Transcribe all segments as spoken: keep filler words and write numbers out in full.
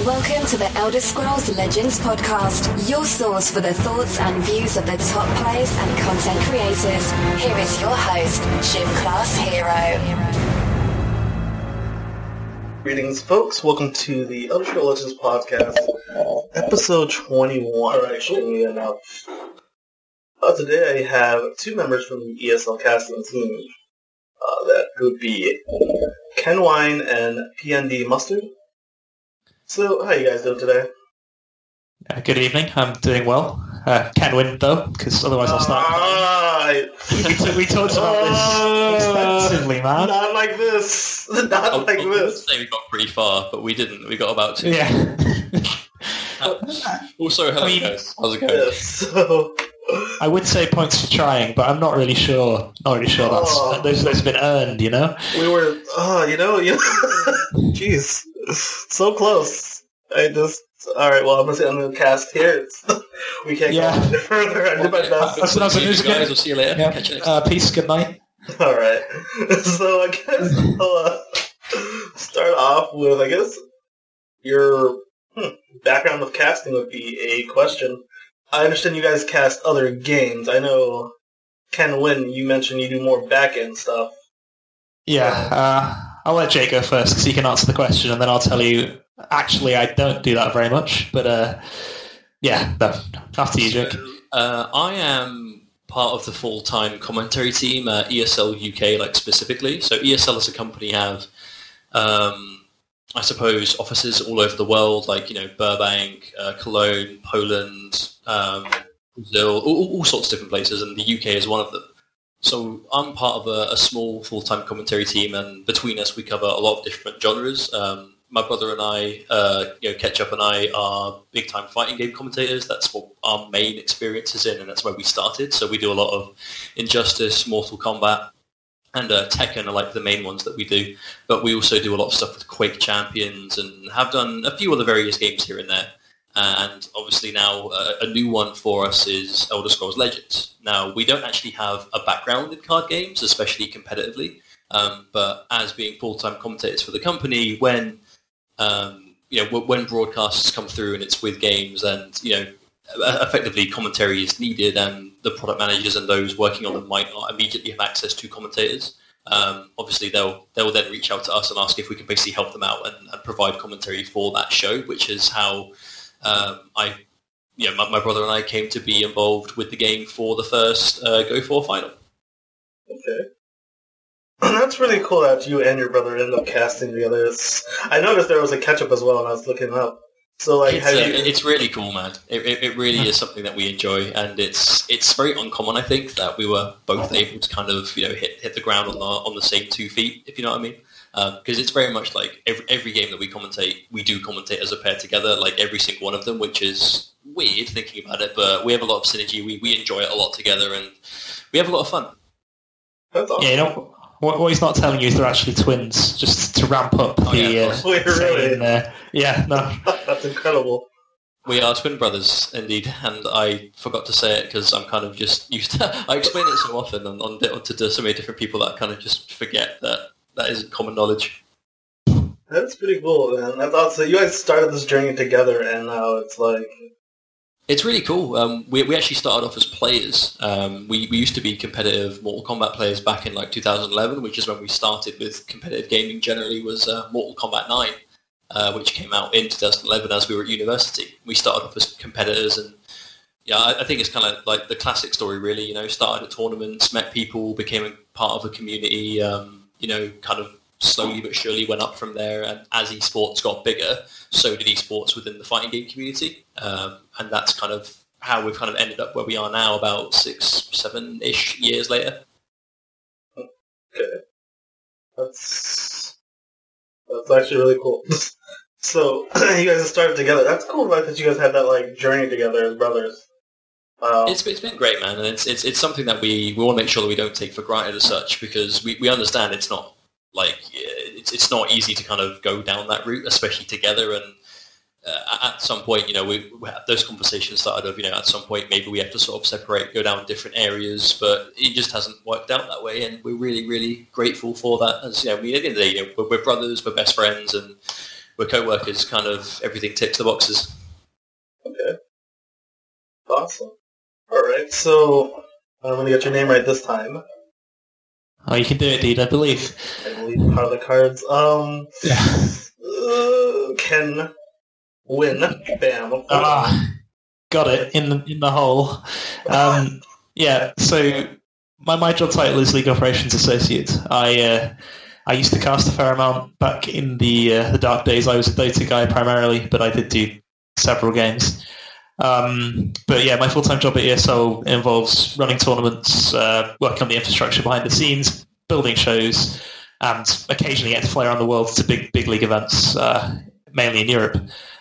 Welcome to the Elder Scrolls Legends podcast, your source for the thoughts and views of the top players and content creators. Here is your host, Gym Class Hero. Greetings, folks. Welcome to the Elder Scrolls Legends podcast, episode twenty-one. All right, showing you now. Uh, today I have two members from the E S L casting team. Uh, that would be Ken Wine and P N D Mustard. So, how you guys doing today? Uh, good evening. I'm doing well. Uh, can't win though, because otherwise I'll start. Uh, we, we, we talked about uh, this extensively, man. Not like this. Not I, like I would this. say we got pretty far, but we didn't. We got about two. Yeah. Also, hello I mean, guys. How's it going? Yes, so, I would say points for trying, but I'm not really sure. Not really sure that's Oh. that those, those have been earned. You know. we were, oh, you know, you jeez, so close. I just, all right. Well, I'm gonna say I'm gonna cast here. It's, we can't Yeah. go any further. I did my best. That's what I was See you gonna guys. say. We'll see you later. Yeah. Catch you next Uh, peace. Good night. All right. So I guess I'll uh, start off with, I guess, your hmm, background with casting would be a question. I understand you guys cast other games. I know, Ken Wynn, you mentioned you do more back-end stuff. Yeah. Uh, I'll let Jay go first because he can answer the question, and then I'll tell you. Actually, I don't do that very much, but uh, yeah. No, after you, Jake. Uh, I am part of the full-time commentary team at E S L U K, like specifically. So E S L as a company have, um, I suppose, offices all over the world, like you know Burbank, uh, Cologne, Poland, um, Brazil, all, all sorts of different places, and the U K is one of them. So I'm part of a, a small full-time commentary team, and between us we cover a lot of different genres. Um, my brother and I, uh, you know, Ketchup and I are big-time fighting game commentators. That's what our main experience is in, and that's where we started. So we do a lot of Injustice, Mortal Kombat, and uh, Tekken are like the main ones that we do. But we also do a lot of stuff with Quake Champions and have done a few other various games here and there. And obviously now uh, a new one for us is Elder Scrolls Legends. Now, we don't actually have a background in card games, especially competitively. Um, but as being full-time commentators for the company, when um, you know when broadcasts come through and it's with games, and you know effectively commentary is needed, and the product managers and those working on them might not immediately have access to commentators. Um, obviously, they'll they'll then reach out to us and ask if we can basically help them out and, and provide commentary for that show, which is how. Um, I, yeah, my, my brother and I came to be involved with the game for the first uh, Go four final. Okay. That's really cool that you and your brother ended up casting together. It's, I noticed there was a Ketchup as well, and I was looking up. So, like, It's, have uh, you... it's really cool, man. It, it, it really is something that we enjoy, and it's it's very uncommon, I think, that we were both able to kind of you know hit hit the ground on the on the same two feet, if you know what I mean. Because um, it's very much like every, every game that we commentate, we do commentate as a pair together, like every single one of them, which is weird thinking about it, but we have a lot of synergy. We we enjoy it a lot together, and we have a lot of fun. That's awesome. Yeah, you know what, what he's not telling you is they're actually twins, just to ramp up Oh, the. yeah, of uh, course. Wait, really? saying there. Yeah, no. That's incredible. We are twin brothers, indeed, and I forgot to say it because I'm kind of just used to... I explain it so often on, on, on to so many different people that I kind of just forget that that isn't common knowledge. That's pretty cool, man. That's awesome. So you guys started this journey together, and now it's like... It's really cool. Um, we, we actually started off as players. Um, we, we used to be competitive Mortal Kombat players back in like two thousand eleven, which is when we started with competitive gaming generally, was uh, Mortal Kombat nine, uh, which came out in two thousand eleven as we were at university. We started off as competitors, and yeah, I, I think it's kind of like the classic story, really. You know, started at tournaments, met people, became a part of a community, um, you know, kind of slowly but surely went up from there, and as esports got bigger, so did esports within the fighting game community, um, and that's kind of how we've kind of ended up where we are now, about six, seven-ish years later. Okay. That's... That's actually really cool. So, you guys have started together. That's cool, like, that you guys had that, like, journey together as brothers. Wow. It's it's been great, man, and it's it's it's something that we, we want to make sure that we don't take for granted as such, because we, we understand it's not like it's it's not easy to kind of go down that route, especially together. And uh, at some point, you know, we, we have those conversations started of, you know, at some point maybe we have to sort of separate, go down different areas, but it just hasn't worked out that way, and we're really really grateful for that. As you know, I mean, at the end of the day, you know, we're, we're brothers, we're best friends, and we're co-workers. Kind of everything ticks the boxes. Okay. Awesome. All right, so I'm going to get your name right this time. Oh, you can do it, dude, I believe. I believe part of the cards. Um, Yeah. uh, Ken Win. Bam. Ah, got it, in the, in the hole. Um, yeah, so my, my job title is League Operations Associate. I uh, I used to cast a fair amount back in the uh, the dark days. I was a Dota guy primarily, but I did do several games. Um, but yeah, my full-time job at E S L involves running tournaments, uh, working on the infrastructure behind the scenes, building shows, and occasionally get to fly around the world to big big league events, uh, mainly in Europe.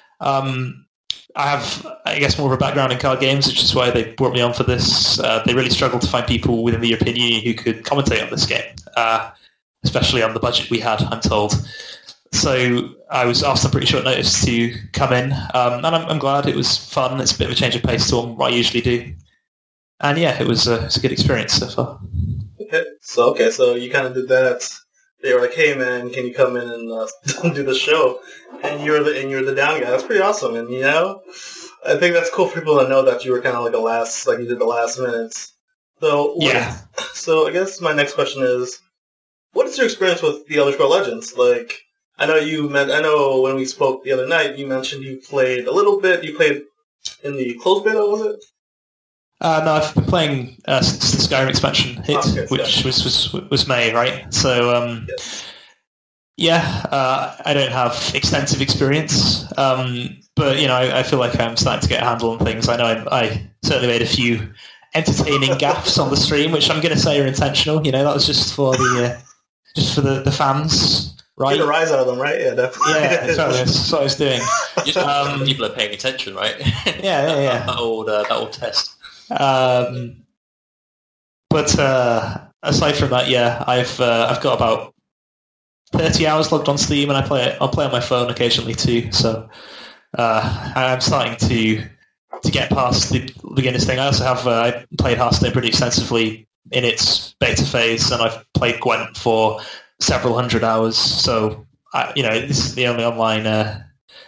Um, I have, I guess, more of a background in card games, which is why they brought me on for this. Uh, they really struggled to find people within the European Union who could commentate on this game, uh, especially on the budget we had, I'm told. So I was asked on pretty short notice to come in, um, and I'm, I'm glad. It was fun. It's a bit of a change of pace to what I usually do. And yeah, it was, uh, it was a good experience so far. Okay, so okay, so you kind of did that. They were like, "Hey man, can you come in and uh, do the show?" And you're the and you're the down guy. That's pretty awesome. And you know, I think that's cool for people to know that you were kind of like a last, like you did the last minutes. So Yeah. So I guess my next question is, what is your experience with the Elder Scrolls Legends? Like, I know you meant. I know when we spoke the other night, you mentioned you played a little bit. You played in the closed beta, was it? Uh, no, I've been playing uh, since the Skyrim expansion hit, Okay, which was, was was May, right? So, um, Yes. yeah, uh, I don't have extensive experience, um, but you know, I, I feel like I'm starting to get a handle on things. I know I, I certainly made a few entertaining gaffes on the stream, which I'm going to say are intentional. You know, that was just for the uh, just for the, the fans, right? Get a rise out of them, right? Yeah, definitely. Yeah, exactly. That's what I was doing. Just Um, people are paying attention, right? Yeah, yeah, yeah. that old uh, that old test. Um, but uh, aside from that, yeah, I've uh, I've got about thirty hours logged on Steam, and I play it. I'll play on my phone occasionally too. So uh, I'm starting to to get past the beginner's thing. I also have uh, I played Hearthstone pretty extensively in its beta phase, and I've played Gwent for several hundred hours. So I, you know, this is the only online. Uh,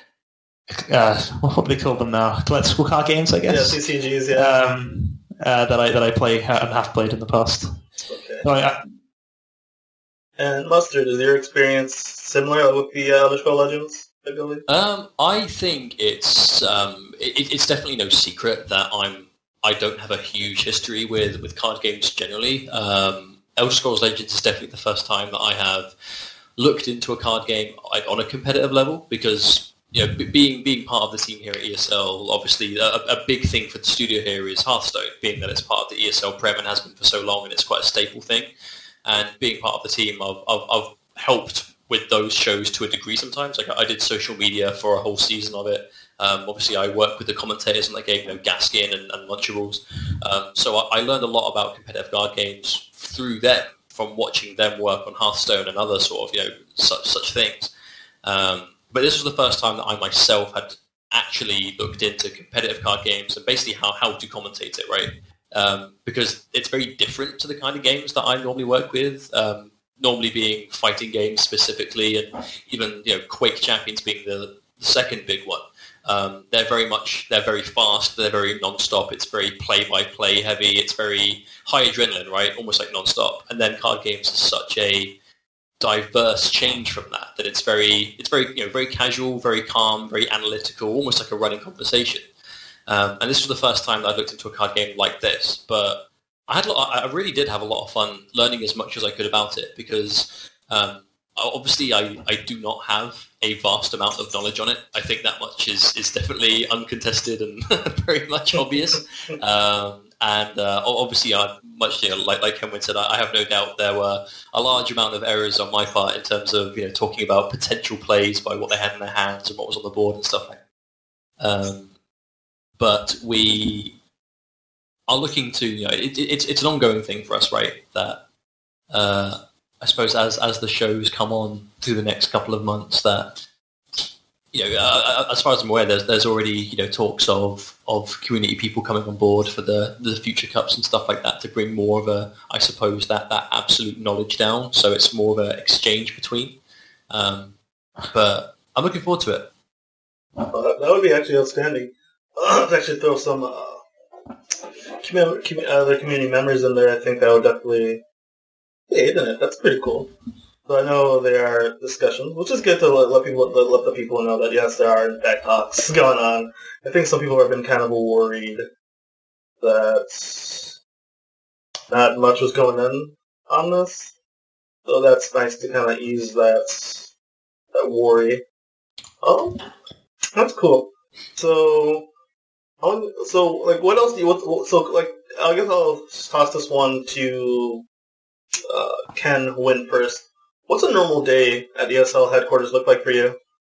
uh, what do they call them now? Collectible card games, I Yeah, guess. C C Gs, yeah. Um, uh, that I that I play and have played in the past. Okay. So I, I, And Mustard, is your experience similar with the uh, Elder Scrolls Legends, I believe? Um, I think it's um, it, it's definitely no secret that I'm I don't have a huge history with, with card games generally. Um, Elder Scrolls Legends is definitely the first time that I have looked into a card game like, on a competitive level because you know, b- being being part of the team here at E S L, obviously a, a big thing for the studio here is Hearthstone, being that it's part of the E S L Prem and has been for so long, and it's quite a staple thing. And being part of the team, I've, I've, I've helped with those shows to a degree sometimes. Like I did social media for a whole season of it. Um, obviously, I work with the commentators on that game, you know, Gaskin and, and Lunchables. Um, so I, I learned a lot about competitive card games through them, from watching them work on Hearthstone and other sort of, you know, such such things. Um, but this was the first time that I myself had actually looked into competitive card games and basically how, how to commentate it, right? Um, because it's very different to the kind of games that I normally work with, um, normally being fighting games specifically, and even you know Quake Champions being the, the second big one. Um, they're very much, they're very fast, they're very non-stop, it's very play-by-play heavy, it's very high adrenaline, right? Almost like non-stop. And then card games is such a diverse change from that, that it's very, it's very, you know, very casual, very calm, very analytical, almost like a running conversation. Um, and this was the first time that I looked into a card game like this, but I had, a lot, I really did have a lot of fun learning as much as I could about it because um, obviously I, I do not have a vast amount of knowledge on it. I think that much is, is definitely uncontested and very much obvious. Um, and uh, obviously, I much you know, like like Kenwin said, I, I have no doubt there were a large amount of errors on my part in terms of you know talking about potential plays by what they had in their hands and what was on the board and stuff like that. Um, but we are looking to you know it, it, it's it's an ongoing thing for us, right? That uh, I suppose as as the shows come on through the next couple of months, that you know, uh, as far as I'm aware, there's there's already you know talks of, of community people coming on board for the, the future cups and stuff like that to bring more of a, I suppose that, that absolute knowledge down. So it's more of an exchange between. Um, but I'm looking forward to it. Uh, that would be actually outstanding. Uh, to actually throw some uh, commu- commu- other community members in there, I think that would definitely aid in it. That's pretty cool. So I know there are discussions, which is good to let, let people let, let the people know that yes, there are in fact talks going on. I think some people have been kind of worried that not much was going in on this, so that's nice to kind of ease that that worry. Oh, that's cool. So. So, like, what else do you, what, so, like, I guess I'll toss this one to uh, Ken Wynn first. What's a normal day at E S L headquarters look like for you?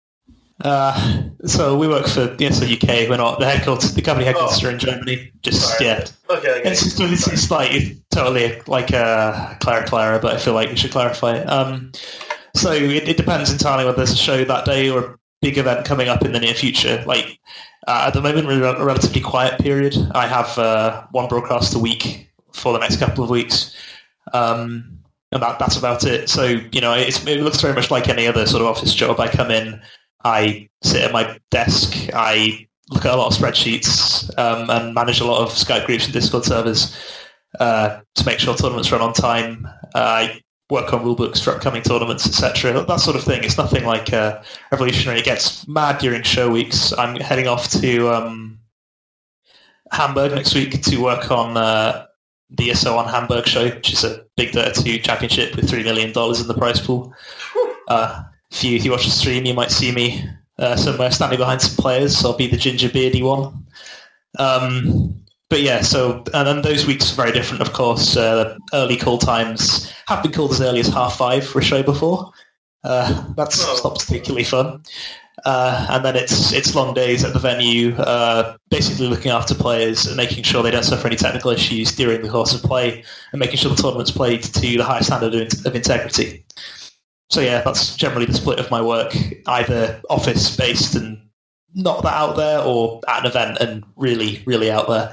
Uh, so we work for E S L U K. We're not the headquarters. The company headquarters oh. are in Germany. Just Sorry. yeah. Okay. okay. It's, it's, it's, it's like it's totally like a Clara Clara, but I feel like we should clarify. Um, so it, it depends entirely whether there's a show that day or a big event coming up in the near future. Like. Uh, at the moment, we're in a relatively quiet period. I have uh, one broadcast a week for the next couple of weeks, um, and that, that's about it. So, you know, it's, it looks very much like any other sort of office job. I come in, I sit at my desk, I look at a lot of spreadsheets, um, and manage a lot of Skype groups and Discord servers uh, to make sure tournaments run on time. Uh, I work on rulebooks for upcoming tournaments, et cetera. That sort of thing. It's nothing like uh, revolutionary. It gets mad during show weeks. I'm heading off to um, Hamburg next week to work on uh, the E S O on Hamburg show, which is a Big Dota two championship with three million dollars in the prize pool. Uh, if, you, if you watch the stream, you might see me uh, somewhere standing behind some players. I'll be the ginger beardy one. Um, But yeah, so and then those weeks are very different, of course. Uh, early call times have been called as early as half five for a show before. Uh, that's oh. not particularly fun. Uh, and then it's it's long days at the venue, uh, basically looking after players and making sure they don't suffer any technical issues during the course of play, and making sure the tournament's played to the highest standard of, of integrity. So yeah, that's generally the split of my work, either office-based and not that out there, or at an event and really, really out there.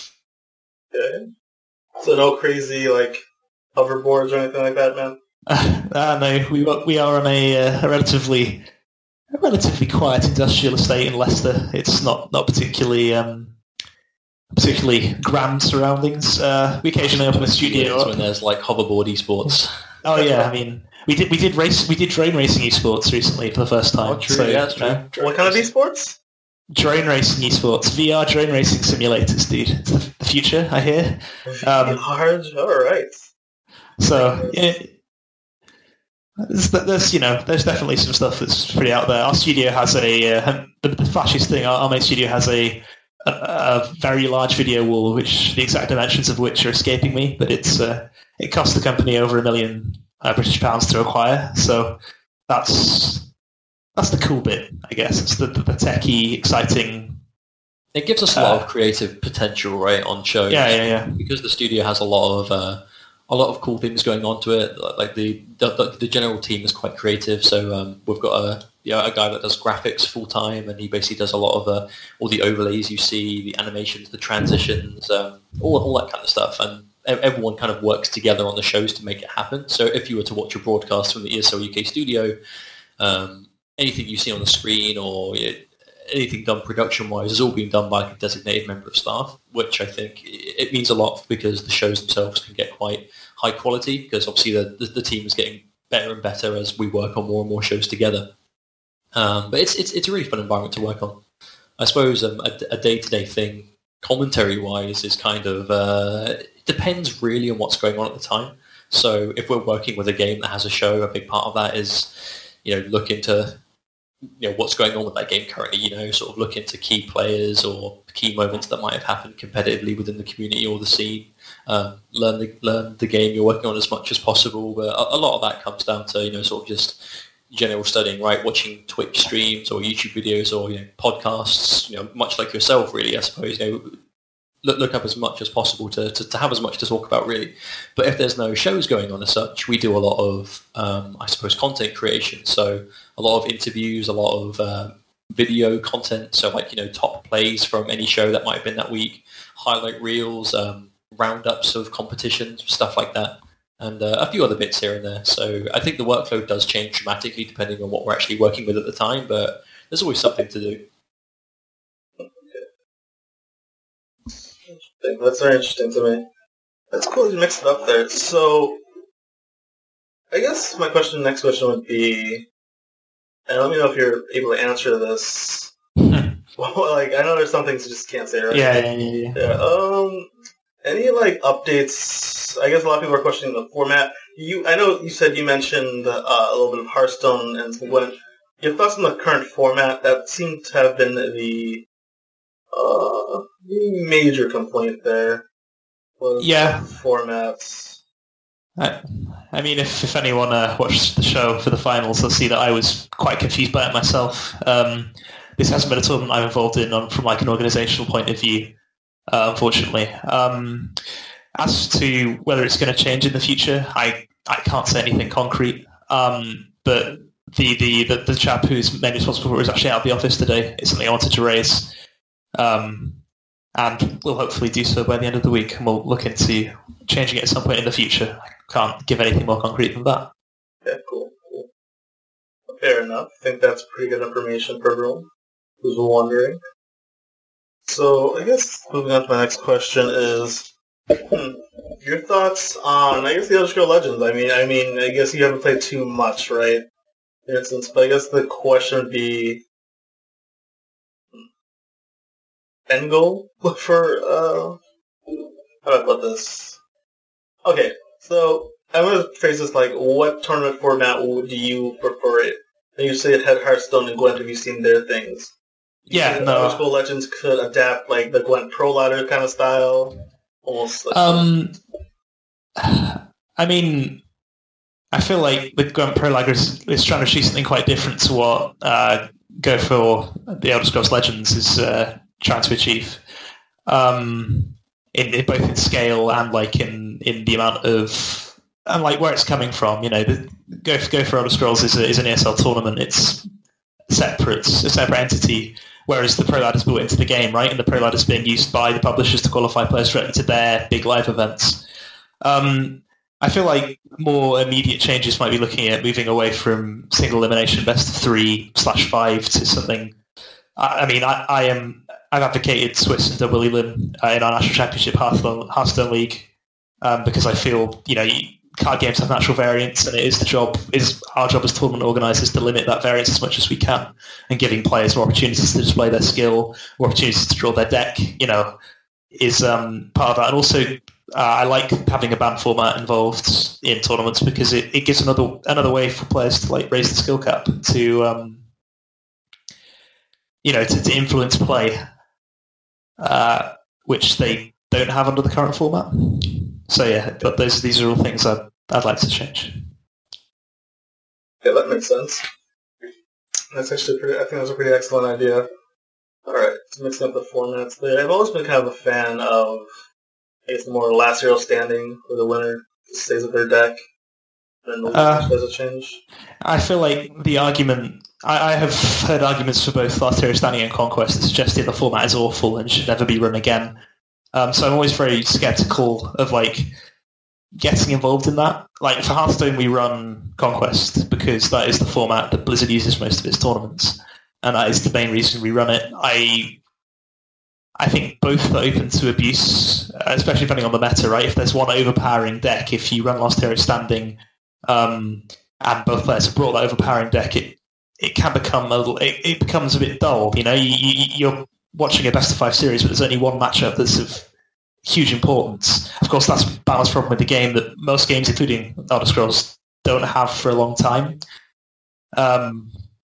Okay. So no crazy, like, hoverboards or anything like that, man? Uh, uh, no, we we are on a, uh, a relatively a relatively quiet industrial estate in Leicester. It's not, not particularly um, particularly grand surroundings. Uh, we occasionally open a studio when there's like hoverboard esports. Oh yeah, I mean we did we did race we did drone racing esports recently for the first time. Oh, true. So, yeah, that's true. Uh, what kind of esports? Drone racing esports, V R drone racing simulators, dude. It's the, the future, I hear. Um, Hard, all right. So yeah, there's, there's you know there's definitely some stuff that's pretty out there. Our studio has a uh, the, the flashiest thing. Our, our main studio has a, a a very large video wall, which the exact dimensions of which are escaping me, but it's uh, it cost the company over a million uh, British pounds to acquire. So that's. That's the cool bit, I guess. It's the, the, the techie, exciting... It gives us a lot uh, of creative potential, right, on shows. Yeah, yeah, yeah. Because the studio has a lot of uh, a lot of cool things going on to it. Like the the, the general team is quite creative. So um, we've got a you know, a guy that does graphics full time, and he basically does a lot of uh, all the overlays you see, the animations, the transitions, um, all all that kind of stuff. And everyone kind of works together on the shows to make it happen. So if you were to watch a broadcast from the E S L U K studio. Um, anything you see on the screen or you know, anything done production-wise is all being done by a designated member of staff, which I think it means a lot because the shows themselves can get quite high quality because obviously the, the, the team is getting better and better as we work on more and more shows together. Um, but it's, it's it's a really fun environment to work on. I suppose um, a, a day-to-day thing, commentary-wise, is kind of... Uh, it depends really on what's going on at the time. So if we're working with a game that has a show, a big part of that is, you know, look into... you know what's going on with that game currently, you know, sort of look into key players or key moments that might have happened competitively within the community or the scene. Um, learn the learn the game you're working on as much as possible, but a, a lot of that comes down to you know sort of just general studying, right? Watching Twitch streams or YouTube videos or you know podcasts, you know, much like yourself, really. I suppose you know look look up as much as possible to, to to have as much to talk about, really. But if there's no shows going on as such, we do a lot of um, I suppose content creation. So a lot of interviews, a lot of uh, video content. So like, you know, top plays from any show that might have been that week, highlight reels, um, roundups of competitions, stuff like that. and uh, a few other bits here and there. So I think the workload does change dramatically depending on what we're actually working with at the time, but there's always something to do. That's very interesting to me. That's cool you mixed it up there. So, I guess my question, next question would be, and let me know if you're able to answer this. Well, like, I know there's some things you just can't say, right? Yeah, yeah, yeah. yeah. yeah um, any, like, updates? I guess a lot of people are questioning the format. You, I know you said you mentioned uh, a little bit of Hearthstone and Gwent. Your thoughts on the current format? That seemed to have been the uh, major complaint there. Was yeah. Formats. I, I mean, if, if anyone uh, watched the show for the finals, they'll see that I was quite confused by it myself. Um, this hasn't been a tournament I'm involved in on, from like an organisational point of view, uh, unfortunately. Um, as to whether it's going to change in the future, I, I can't say anything concrete. Um, but the, the, the, the chap who's mainly responsible for it is actually out of the office today. It's something I wanted to raise. Um, and we'll hopefully do so by the end of the week, and we'll look into changing it at some point in the future. I can't give anything more concrete than that. Yeah, cool, cool. Fair enough. I think that's pretty good information for everyone who's wondering. So, I guess moving on to my next question is, hmm, your thoughts on, I guess, the Elder Scrolls Legends. I mean, I mean, I guess you haven't played too much, right? In instance, but I guess the question would be, end goal for, uh, how do I put this? Okay, so I'm going to phrase this like, what tournament format do you prefer it? And you say it had Hearthstone and Gwent. Have you seen their things? Yeah, no. Elder Scrolls Legends could adapt like the Gwent Pro Ladder kind of style, almost. Like um, I mean, I feel like the Gwent Pro Ladder is, is trying to achieve something quite different to what uh, Go for the Elder Scrolls Legends is uh, trying to achieve. Um, in, in both in scale and like in, in the amount of and like where it's coming from. You know, the, Go for, Go for Elder Scrolls is a, is an E S L tournament. It's separate, it's a separate entity. Whereas the Pro Ladder's built into the game, right? And the Pro Ladder's being used by the publishers to qualify players directly to their big live events. Um, I feel like more immediate changes might be looking at moving away from single elimination best of three slash five to something. I, I mean, I, I am. I've advocated Swiss and Double Elim uh, in our national championship Hearthstone, Hearthstone League um, because I feel you know you, card games have natural variance, and it is the job is our job as tournament organisers to limit that variance as much as we can, and giving players more opportunities to display their skill, more opportunities to draw their deck. You know, is um, part of that, and also. Uh, I like having a ban format involved in tournaments because it, it gives another another way for players to like raise the skill cap to um, you know to, to influence play, uh, which they don't have under the current format. So yeah, but those these are all things I'd I'd like to change. Yeah, that makes sense. That's actually pretty. I think that's a pretty excellent idea. All right, so mixing up the formats there. I've always been kind of a fan of. I guess the more last hero standing, where the winner stays with their deck, and the uh, does a change. I feel like the argument. I, I have heard arguments for both last hero standing and conquest that suggest the format is awful and should never be run again. Um, so I'm always very skeptical of like getting involved in that. Like for Hearthstone, we run conquest because that is the format that Blizzard uses most of its tournaments, and that is the main reason we run it. I. I think both are open to abuse, especially depending on the meta, right? If there's one overpowering deck, if you run Last Hero Standing um, and both players have brought that overpowering deck, it it can become a little, it, it becomes a bit dull. You know, you, you, you're watching a best of five series, but there's only one matchup that's of huge importance. Of course, that's a balance problem with the game that most games, including Elder Scrolls, don't have for a long time. Um,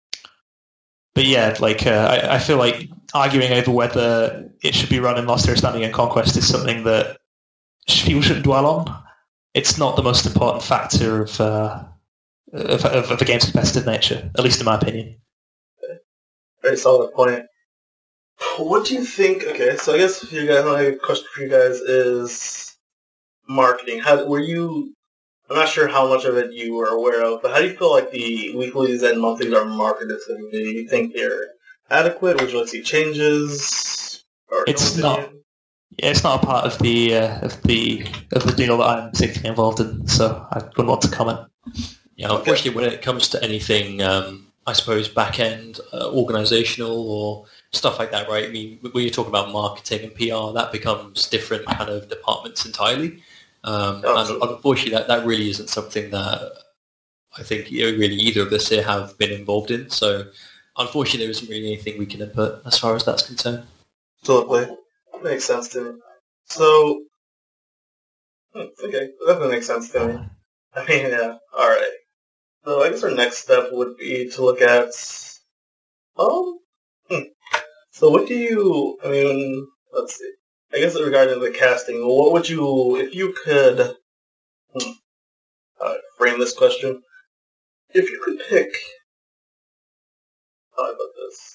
but yeah, like uh, I, I feel like arguing over whether it should be run in Last Hero Standing and Conquest is something that people shouldn't dwell on. It's not the most important factor of, uh, of, of, of a game's competitive nature, at least in my opinion. Very solid point. What do you think? Okay, so I guess for you guys, my question for you guys is marketing. How were you? I'm not sure how much of it you were aware of, but how do you feel like the weeklies and monthlies are marketed to you? Do you think they're adequate? Would you like to see changes? Or it's not. Yeah, it's not a part of the uh, of the of the deal that I'm particularly involved in, so I wouldn't want to comment. Yeah, unfortunately, when it comes to anything, um, I suppose back end, uh, organizational or stuff like that, right? I mean, when you talk about marketing and P R, that becomes different kind of departments entirely. Um, and unfortunately, that, that really isn't something that I think you know, really either of us here have been involved in. So, unfortunately, there isn't really anything we can input as far as that's concerned. Totally. Makes sense to me. So, okay, that makes sense to me. I mean, yeah, alright. So I guess our next step would be to look at, um, hmm. so what do you, I mean, let's see. I guess regarding the casting, what would you, if you could, hmm, uh, frame this question, if you could pick, how about this?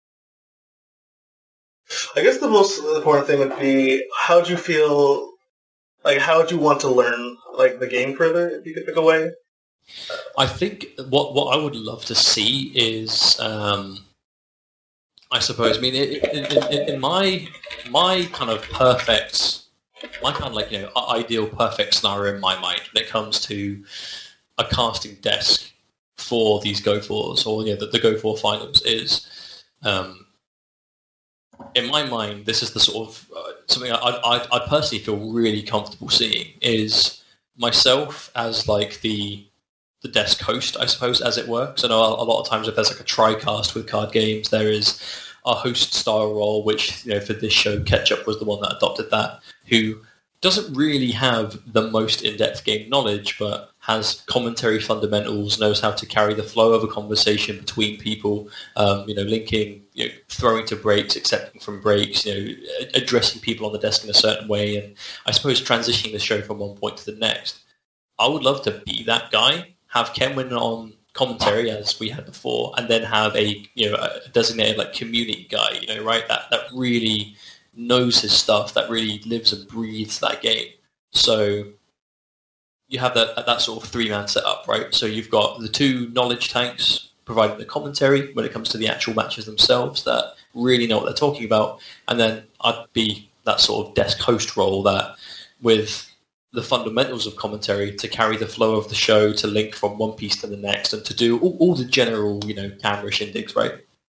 I guess the most important thing would be, how do you feel, like, how would you want to learn, like, the game further, if you could pick a way? I think what what I would love to see is, um, I suppose, I mean, in, in, in my my kind of perfect, my kind of like, you know, ideal perfect scenario in my mind when it comes to a casting desk for these Go fours or, you know, the, the Go four finals is, um, in my mind, this is the sort of uh, something I, I I personally feel really comfortable seeing is myself as like the the desk host, I suppose, as it works. I know a lot of times if there's like a tri-cast with card games, there is a host style role, which, you know, for this show, Ketchup was the one that adopted that, who doesn't really have the most in-depth game knowledge, but has commentary fundamentals, knows how to carry the flow of a conversation between people, um, you know, linking, you know, throwing to breaks, accepting from breaks, you know, addressing people on the desk in a certain way, and I suppose transitioning the show from one point to the next. I would love to be that guy, have Kenwin on commentary as we had before, and then have a, you know, a designated like community guy, you know, right? That that really knows his stuff, that really lives and breathes that game. So you have that that sort of three-man setup, right? So you've got the two knowledge tanks providing the commentary when it comes to the actual matches themselves that really know what they're talking about, and then I'd be that sort of desk host role that with the fundamentals of commentary to carry the flow of the show, to link from one piece to the next, and to do all, all the general, you know, camera shindigs, right?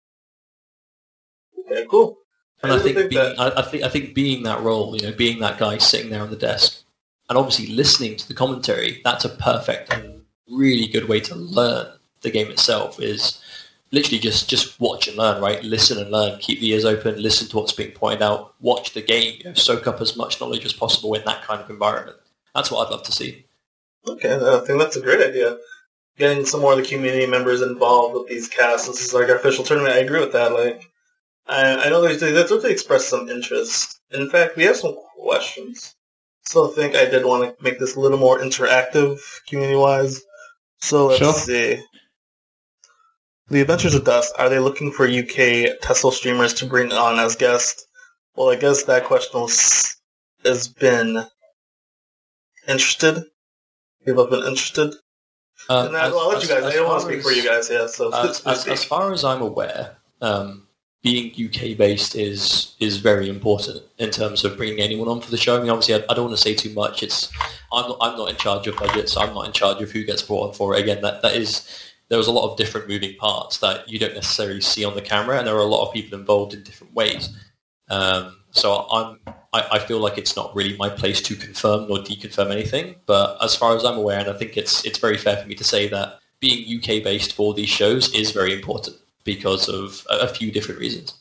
Okay, cool. And I, I think, think being, I, I think I think being that role, you know, being that guy sitting there on the desk, and obviously listening to the commentary, that's a perfect and really good way to learn the game itself. Is literally just just watch and learn, right? Listen and learn. Keep the ears open. Listen to what's being pointed out. Watch the game. You know, soak up as much knowledge as possible in that kind of environment. That's what I'd love to see. Okay, I think that's a great idea. Getting some more of the community members involved with these casts. This is like our official tournament. I agree with that. Like, I, I know there's that's what they express some interest. In fact, we have some questions. So I think I did want to make this a little more interactive, community-wise. So let's sure. see. The Adventures of Dust, are they looking for U K Tesla streamers to bring on as guests? Well, I guess that question was, has been interested. People have been interested. Uh, and that, as, well, I'll let as, you guys. I don't want to speak as, for you guys. Yeah. So as, as, as far as I'm aware, um, being U K based is is very important in terms of bringing anyone on for the show. I mean, obviously, I, I don't want to say too much. It's I'm not, I'm not in charge of budgets. I'm not in charge of who gets brought on for it. Again, that that is there was a lot of different moving parts that you don't necessarily see on the camera, and there are a lot of people involved in different ways. Um, so I'm I, I feel like it's not really my place to confirm nor deconfirm anything. But as far as I'm aware, and I think it's it's very fair for me to say that being U K based for these shows is very important because of a, a few different reasons.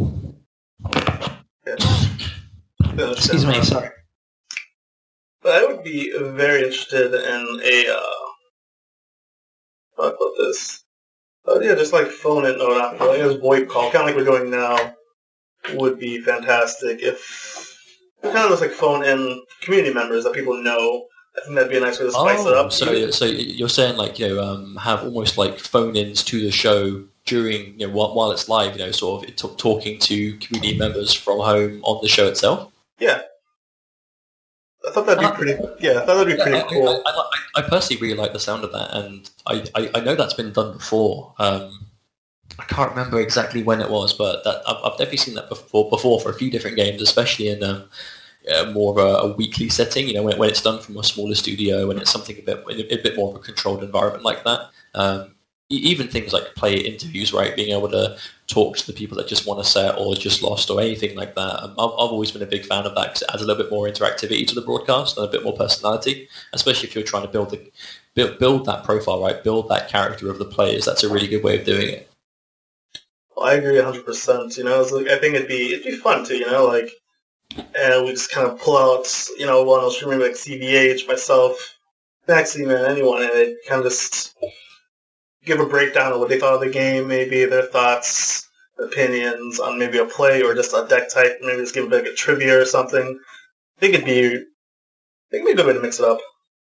Yeah. Excuse me, sorry. But I would be very interested in a uh, talk about this. Uh, yeah, just like phone in, no, not phone, I guess VoIP call, kind of like we're doing now, would be fantastic if kind of just like phone in community members that people know. I think that'd be a nice way to spice oh, it up. So, so you're saying like, you know, um, have almost like phone-ins to the show during, you know, while, while it's live, you know, sort of t- talking to community members from home on the show itself? Yeah. I thought that'd be uh, pretty. Yeah, I thought that'd be pretty I, cool. I, I, I personally really like the sound of that, and I, I, I know that's been done before. Um, I can't remember exactly when it was, but that I've, I've definitely seen that before. Before for a few different games, especially in um, uh, more of a, a weekly setting. You know, when, when it's done from a smaller studio and it's something a bit a, bit more of a controlled environment like that. Um, even things like player interviews, right? Being able to talk to the people that just won a set or just lost or anything like that. Um, I've, I've always been a big fan of that because it adds a little bit more interactivity to the broadcast and a bit more personality, especially if you're trying to build the build, build that profile, right? Build that character of the players. That's a really good way of doing it. Well, I agree one hundred percent. You know, it's like, I think it'd be it'd be fun too. You know, like, and we just kind of pull out, you know, one of those streamers like C V H, myself, Maxi, man, anyone, and it kind of just give a breakdown of what they thought of the game, maybe their thoughts, opinions on maybe a play or just a deck type, maybe just give a bit of trivia or something. I think it'd be, I think it'd be a good way to mix it up.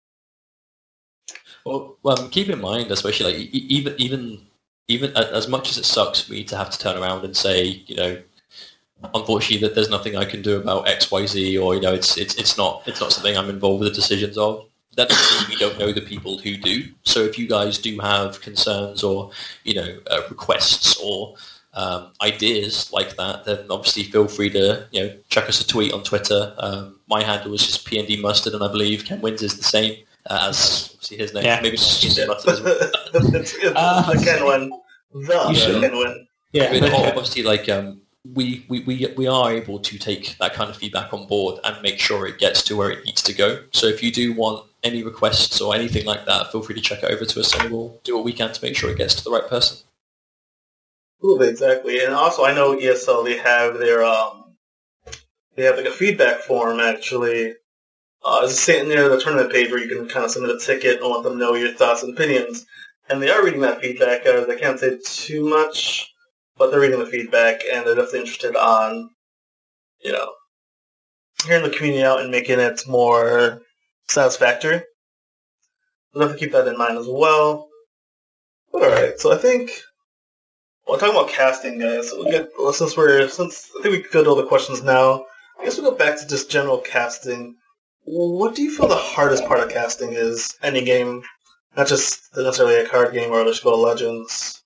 Well, um, keep in mind, especially like e- even even even as much as it sucks for me to have to turn around and say, you know, unfortunately that there's nothing I can do about X, Y, Z, or you know, it's it's it's not it's not something I'm involved with the decisions of. That doesn't mean we don't know the people who do. So if you guys do have concerns or, you know, uh, requests or um, ideas like that, then obviously feel free to, you know, chuck us a tweet on Twitter. Um, my handle is just P N D Mustard, and I believe Ken Wins is the same uh, as obviously his name. Yeah. Maybe not P N D Mustard as well. it's it's uh, the Ken Win. The should. Ken Win. Yeah, I mean, okay. obviously, like um, we, we, we we are able to take that kind of feedback on board and make sure it gets to where it needs to go. So if you do want any requests or anything like that, feel free to check it over to us and we'll do what we can to make sure it gets to the right person. Ooh, exactly. And also, I know E S L, they have their, um, they have like a feedback form, actually. Uh, it's sitting near the tournament page where you can kind of submit a ticket and let them know your thoughts and opinions. And they are reading that feedback. Uh, they can't say too much, but they're reading the feedback, and they're definitely interested on, you know, hearing the community out and making it more satisfactory. We'll definitely keep that in mind as well. Alright, so I think, well, talking about casting, guys, we'll get, well, since we're, since I think we filled all the questions now, I guess we'll go back to just general casting. What do you feel the hardest part of casting is? Any game, not just necessarily a card game or Elder Scrolls Legends.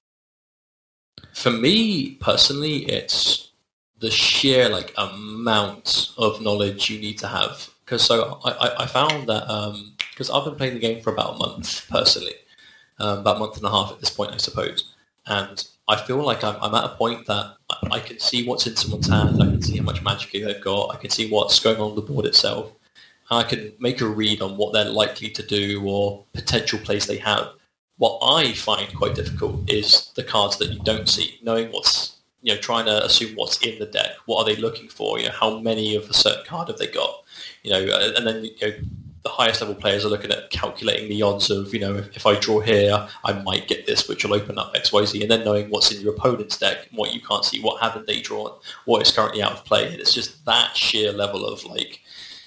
For me, personally, it's the sheer, like, amount of knowledge you need to have. Because so I, I, I found that, because um, I've been playing the game for about a month, personally. Um, about a month and a half at this point, I suppose. And I feel like I'm, I'm at a point that I, I can see what's in someone's hand, I can see how much magic they've got, I can see what's going on the board itself. And I can make a read on what they're likely to do or potential plays they have. What I find quite difficult is the cards that you don't see, knowing what's, you know, trying to assume what's in the deck. What are they looking for? You know, how many of a certain card have they got? You know, and then, you know, the highest level players are looking at calculating the odds of, you know, if, if I draw here, I might get this, which will open up X, Y, Z, and then knowing what's in your opponent's deck, what you can't see, what haven't they drawn, what is currently out of play. And it's just that sheer level of, like,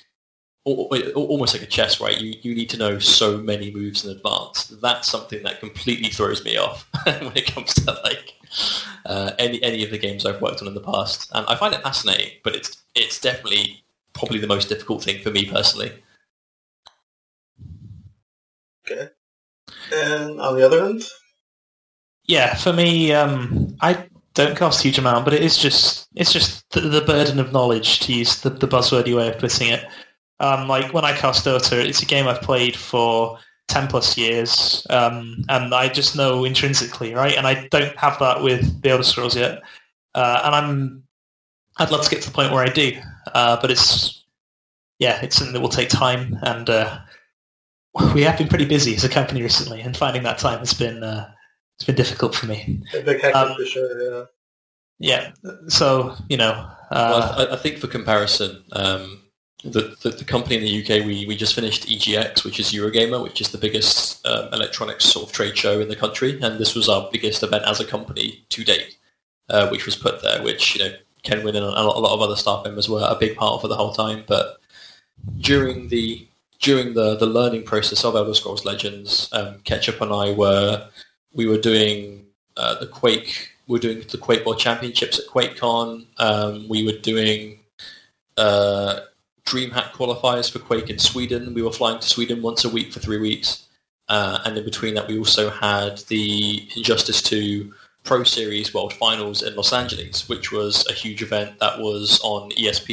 almost like a chess, right? You you need to know so many moves in advance. That's something that completely throws me off when it comes to, like, uh, any any of the games I've worked on in the past. And I find it fascinating, but it's it's definitely probably the most difficult thing for me personally. Okay. And on the other end? Yeah, for me, um, I don't cost a huge amount, but it is just it's just the, the burden of knowledge, to use the, the buzzwordy way of putting it. Um, like when I cast Dota, it's a game I've played for ten plus years, um, and I just know intrinsically, right? And I don't have that with the Elder Scrolls yet. Uh, and I'm I'd love to get to the point where I do, uh, but it's yeah, it's something that will take time, and uh, we have been pretty busy as a company recently, and finding that time has been uh, it's been difficult for me. A big hectic Um, for sure, yeah. Yeah, so you know, uh, Well, I, I think for comparison, um, the, the the company in the U K, we, we just finished E G X, which is Eurogamer, which is the biggest um, electronics sort of trade show in the country, and this was our biggest event as a company to date, uh, which was put there, which, you know, Ken Win and a lot, a lot of other staff members were a big part of for the whole time. But during the during the, the learning process of Elder Scrolls Legends, um, Ketchup and I were we were doing uh, the Quake. We were doing the Quake World Championships at QuakeCon. Um, we were doing uh, DreamHack qualifiers for Quake in Sweden. We were flying to Sweden once a week for three weeks. Uh, and in between that, we also had the Injustice two Pro Series World Finals in Los Angeles, which was a huge event that was on E S P N.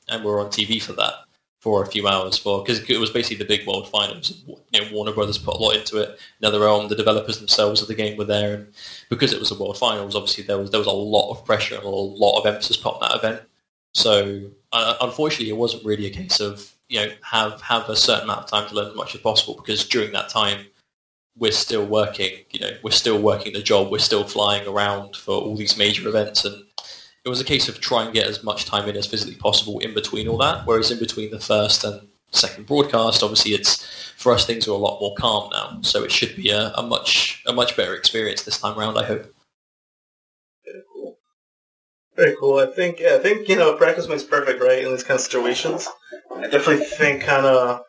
and we were on T V for that for a few hours for because it was basically the big world finals. You know, Warner Brothers put a lot into it. NetherRealm, the developers themselves of the game were there, and because it was a world finals, obviously there was there was a lot of pressure and a lot of emphasis put on that event. So uh, unfortunately, it wasn't really a case of you know have have a certain amount of time to learn as much as possible, because during that time we're still working. You know, we're still working the job. We're still flying around for all these major events, and it was a case of trying to get as much time in as physically possible in between all that. Whereas in between the first and second broadcast, obviously, it's for us things are a lot more calm now. So it should be a, a much a much better experience this time around, I hope. Very cool. Very cool. I think yeah, I think you know practice makes perfect, right? In these kind of situations, I definitely think kind of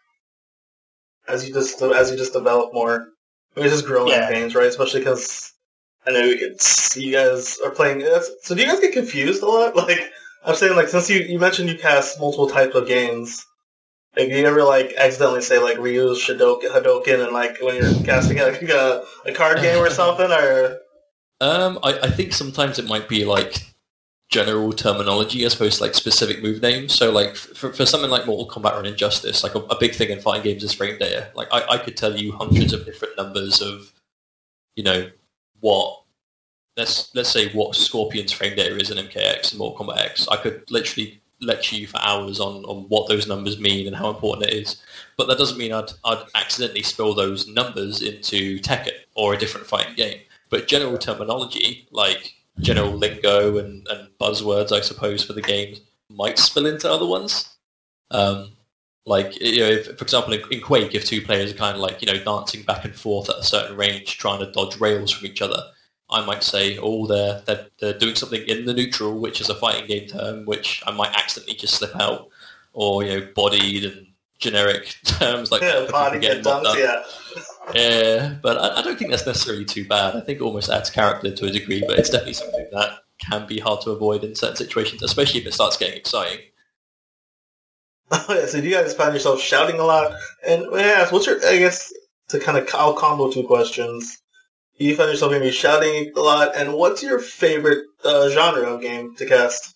as you just as you just develop more, we just grow Yeah. in games, right? Especially because I know it's, you guys are playing. So do you guys get confused a lot? Like I'm saying, like since you, you mentioned you cast multiple types of games, like do you ever like accidentally say like Ryu Shadoken, Hadoken, and like when you're casting like a, a card game or something, or? Um, I, I think sometimes it might be like general terminology as opposed to like specific move names. So like for, for something like Mortal Kombat or Injustice, like a, a big thing in fighting games is frame data. Like I, I could tell you hundreds of different numbers of, you know, what let's let's say what Scorpion's frame data is in M K X and Mortal Kombat X. I could literally lecture you for hours on, on what those numbers mean and how important it is. But that doesn't mean I'd I'd accidentally spill those numbers into Tekken or a different fighting game. But general terminology, like general lingo and, and buzzwords, I suppose, for the games might spill into other ones. Um, like, you know, if, for example, in, in Quake, if two players are kind of like, you know, dancing back and forth at a certain range, trying to dodge rails from each other, I might say, oh, they're, they're, they're doing something in the neutral, which is a fighting game term, which I might accidentally just slip out, or, you know, bodied and generic terms like Yeah, that. body and dunks, yeah. Yeah, but I, I don't think that's necessarily too bad. I think it almost adds character to a degree, but it's definitely something that can be hard to avoid in certain situations, especially if it starts getting exciting. Oh yeah, so do you guys find yourself shouting a lot? And yeah, what's your, I guess, to kind of, I'll combo two questions. Do you find yourself maybe shouting a lot? And what's your favorite uh, genre of game to cast?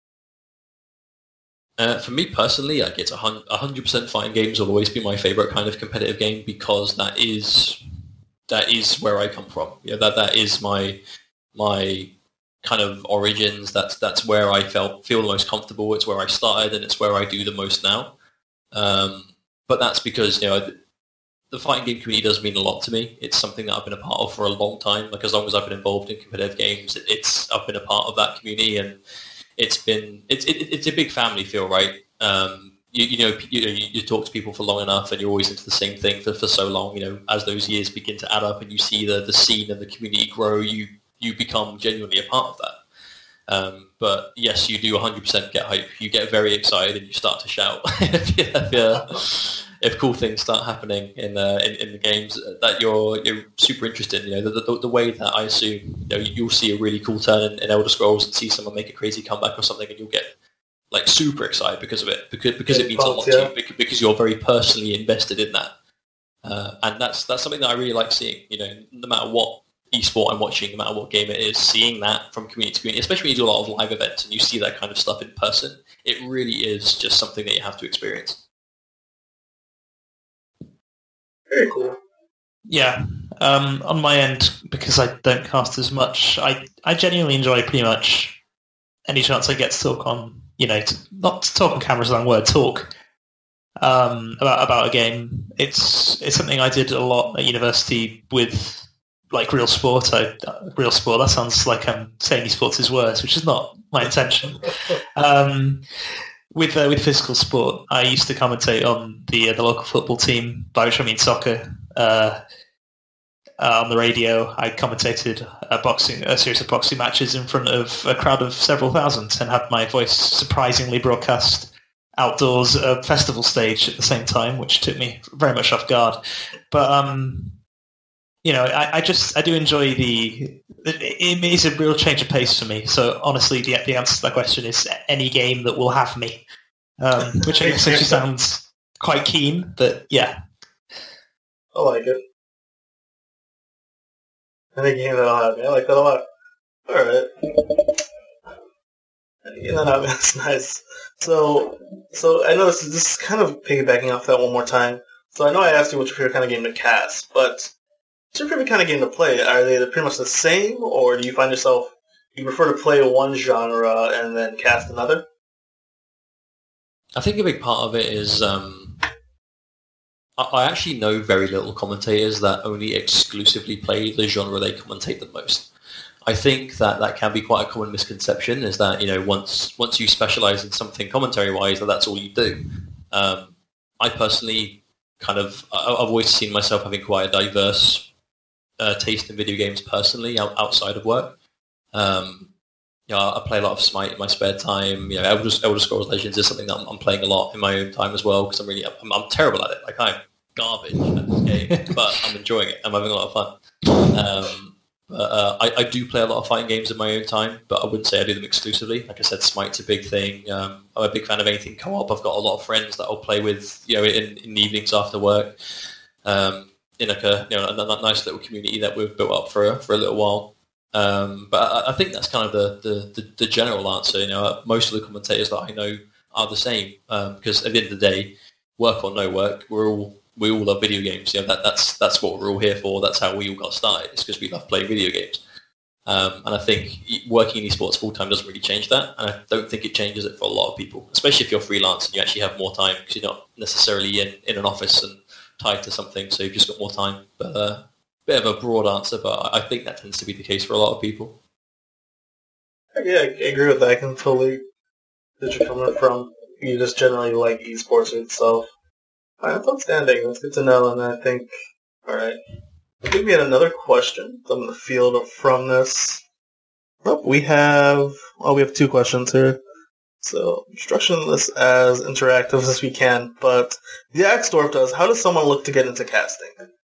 Uh, for me personally, like it's a hundred percent fighting games will always be my favorite kind of competitive game, because that is that is where I come from. Yeah, that that is my my kind of origins. That's that's where I felt feel the most comfortable. It's where I started, and it's where I do the most now. Um, but that's because you know the, the fighting game community does mean a lot to me. It's something that I've been a part of for a long time. Like as long as I've been involved in competitive games, it, it's I've been a part of that community, and it's been it's it, it's a big family feel, right? Um, you, you know, you, you you talk to people for long enough, and you're always into the same thing for, for so long. You know, as those years begin to add up, and you see the, the scene and the community grow, you you become genuinely a part of that. Um, but yes, you do one hundred percent get hype. You get very excited, and you start to shout if, if, uh, if cool things start happening in, uh, in in the games that you're you're super interested in. You know, the, the, the way that I assume you know you'll see a really cool turn in, in Elder Scrolls and see someone make a crazy comeback or something, and you'll get like super excited because of it, because because it means a lot to you, because you're very personally invested in that, uh, and that's that's something that I really like seeing. You know, no matter what esport I'm watching, no matter what game it is, seeing that from community to community, especially when you do a lot of live events and you see that kind of stuff in person, it really is just something that you have to experience. Very cool. Yeah. Um, on my end, because I don't cast as much, I, I genuinely enjoy pretty much any chance I get to talk on, you know, to, not to talk on camera is a long word, talk um, about about a game. It's it's something I did a lot at university with like real sport. I, real sport, that sounds like I'm saying esports is worse, which is not my intention. Um, with uh, with physical sport, I used to commentate on the uh, the local football team, by which I mean soccer. Uh, uh, on the radio, I commentated a boxing, a series of boxing matches in front of a crowd of several thousand, and had my voice surprisingly broadcast outdoors at a festival stage at the same time, which took me very much off guard. But um, you know, I, I just I do enjoy the. It, it is a real change of pace for me. So honestly, the the answer to that question is any game that will have me, um, which I guess actually sounds quite keen. But yeah, I like it. Any game that'll have me, I like that a lot. All right. you know, that's nice. So, so I know this is, this is kind of piggybacking off that one more time. So I know I asked you what's your favorite kind of game to cast, but what's your favorite kind of game to play? Are they pretty much the same, or do you find yourself, you prefer to play one genre and then cast another? I think a big part of it is um, I, I actually know very little commentators that only exclusively play the genre they commentate the most. I think that that can be quite a common misconception, is that, you know, once once you specialize in something commentary-wise, that that's all you do. Um, I personally kind of, I, I've always seen myself having quite a diverse uh, taste in video games personally out, outside of work. Um, you know, I play a lot of Smite in my spare time. You know, Elder, Elder Scrolls Legends is something that I'm, I'm playing a lot in my own time as well, because I'm really, I'm, I'm terrible at it. Like, I'm garbage at this game, but I'm enjoying it. I'm having a lot of fun. Um, But, uh, I, I do play a lot of fighting games in my own time, but I wouldn't say I do them exclusively. Like I said, Smite's a big thing. Um, I'm a big fan of anything co-op. I've got a lot of friends that I'll play with, you know, in, in the evenings after work, um, in like a, you know, a, a nice little community that we've built up for a, for a little while. Um, but I, I think that's kind of the, the, the, the general answer. You know, most of the commentators that I know are the same, um, because at the end of the day, work or no work, we're all we all love video games. You know, that, that's that's what we're all here for. That's how we all got started. It's because we love playing video games. Um, and I think working in esports full time doesn't really change that. And I don't think it changes it for a lot of people, especially if you're freelance and you actually have more time because you're not necessarily in, in an office and tied to something. So you've just got more time. But uh, a bit of a broad answer, but I think that tends to be the case for a lot of people. Yeah, I agree with that. I can totally get you're coming from. You just generally like esports itself. Alright, that's outstanding. That's good to know. And I think, alright. I think we had another question from the field from this. Oh, we have, oh, we have two questions here. So, structuring this as interactive as we can. But the Axdorf does, how does someone look to get into casting?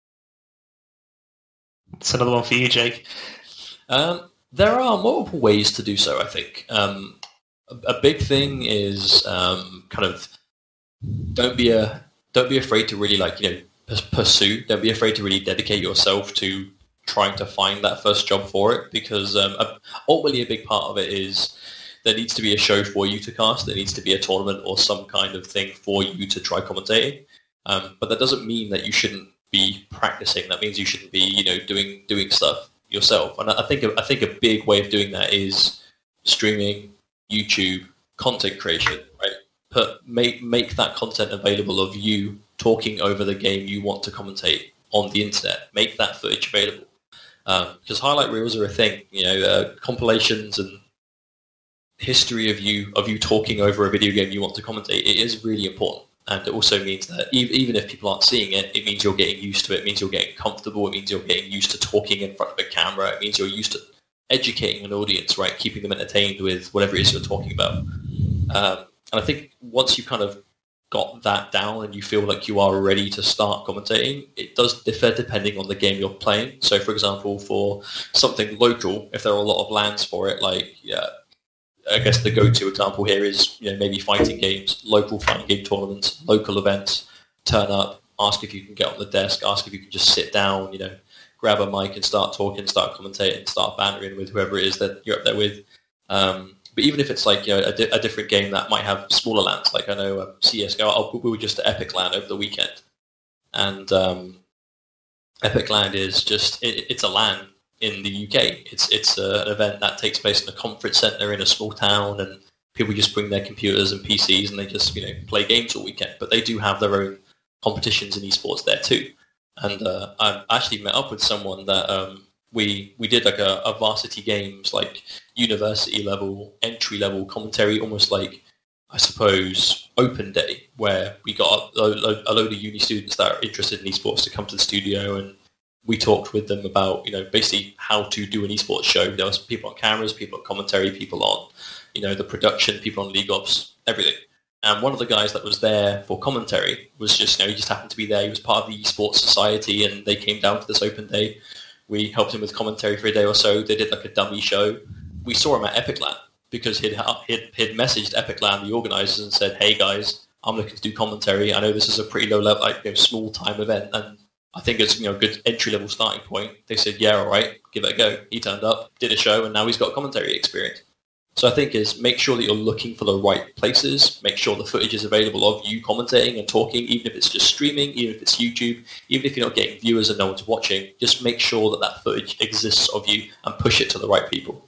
It's another one for you, Jake. Um, there are multiple ways to do so, I think. Um, a, a big thing is um, kind of don't be a don't be afraid to really like you know p- pursue. Don't be afraid to really dedicate yourself to trying to find that first job for it, because um, a, ultimately a big part of it is there needs to be a show for you to cast. There needs to be a tournament or some kind of thing for you to try commentating. Um, but that doesn't mean that you shouldn't be practicing. That means you shouldn't be, you know, doing doing stuff yourself. And I think I think a big way of doing that is streaming, YouTube, content creation. Right? Put make make that content available of you talking over the game you want to commentate on the internet. Make that footage available, um, because highlight reels are a thing. You know, uh, compilations and history of you of you talking over a video game you want to commentate. It is really important. And it also means that even if people aren't seeing it, it means you're getting used to it. It means you're getting comfortable. It means you're getting used to talking in front of a camera. It means you're used to educating an audience, right? Keeping them entertained with whatever it is you're talking about. Um, and I think once you kind of got that down and you feel like you are ready to start commentating, it does differ depending on the game you're playing. So, for example, for something local, if there are a lot of lands for it, like yeah. I guess the go-to example here is, you know, maybe fighting games, local fighting game tournaments, local events. Turn up, ask if you can get on the desk, ask if you can just sit down, you know, grab a mic and start talking, start commentating, start bantering with whoever it is that you're up there with. Um, but even if it's like, you know, a, di- a different game that might have smaller lands, like I know um, C S G O, we were just at Epic Land over the weekend, and um, Epic Land is just it, it's a LAN in the U K. It's it's uh, an event that takes place in a conference centre in a small town, and people just bring their computers and P Cs and they just, you know, play games all weekend. But they do have their own competitions in esports there too. And uh, I actually met up with someone that um, we we did like a, a varsity games, like university level, entry level commentary, almost like, I suppose, open day, where we got a, a, a load of uni students that are interested in esports to come to the studio, and we talked with them about, you know, basically how to do an esports show. There was people on cameras, people on commentary, people on, you know, the production, people on League Ops, everything. And one of the guys that was there for commentary was just, you know, he just happened to be there. He was part of the esports society, and they came down to this open day. We helped him with commentary for a day or so. They did like a dummy show. We saw him at Epic Land because he'd, he'd, he'd messaged Epic Land, the organisers, and said, hey guys, I'm looking to do commentary. I know this is a pretty low level, like, you know, small time event, and I think it's, you know, a good entry-level starting point. They said, yeah, all right, give it a go. He turned up, did a show, and now he's got commentary experience. So I think is make sure that you're looking for the right places, make sure the footage is available of you commentating and talking, even if it's just streaming, even if it's YouTube, even if you're not getting viewers and no one's watching, just make sure that that footage exists of you and push it to the right people.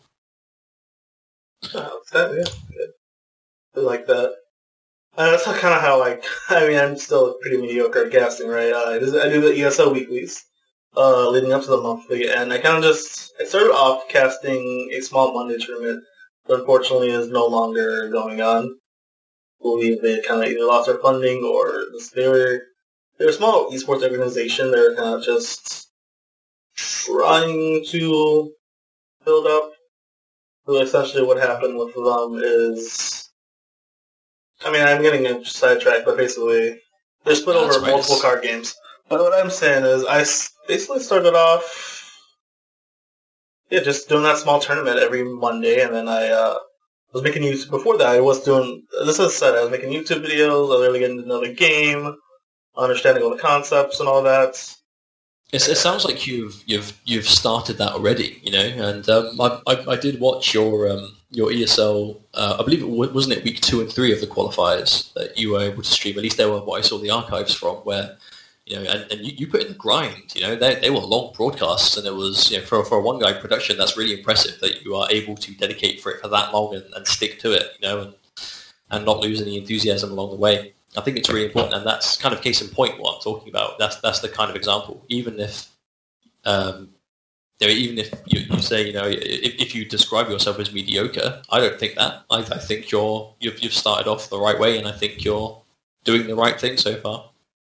Oh, that, yeah, good. I like that. Uh, that's kind of how I, I mean, I'm still pretty mediocre at casting, right? Uh, I, just, I do the E S L weeklies, uh, leading up to the monthly, and I kind of just, I started off casting a small Monday tournament, but unfortunately is no longer going on. I believe they kind of either lost their funding or just, they were, they were a small esports organization. They were kind of just trying to build up. So essentially what happened with them is, I mean, I'm getting sidetracked, but basically they're split That's over right. multiple card games. But what I'm saying is I basically started off Yeah, just doing that small tournament every Monday, and then I uh, was making YouTube. Before that, I was doing, this is said, I was making YouTube videos, I was really getting to know the game, understanding all the concepts and all that. It's, it sounds like you've you've you've started that already, you know. And um, I, I I did watch your um, your E S L. Uh, I believe it was, wasn't it week two and three of the qualifiers that you were able to stream. At least they were what I saw the archives from, where you know, and, and you, you put in the grind. You know, they they were long broadcasts, and it was, you know, for for a one guy production, that's really impressive that you are able to dedicate for it for that long and, and stick to it, you know, and and not lose any enthusiasm along the way. I think it's really important, and that's kind of case in point what I'm talking about. That's that's the kind of example. Even if, um, you know, even if you, you say, you know, if, if you describe yourself as mediocre, I don't think that. I, I think you're you've you've started off the right way, and I think you're doing the right thing so far.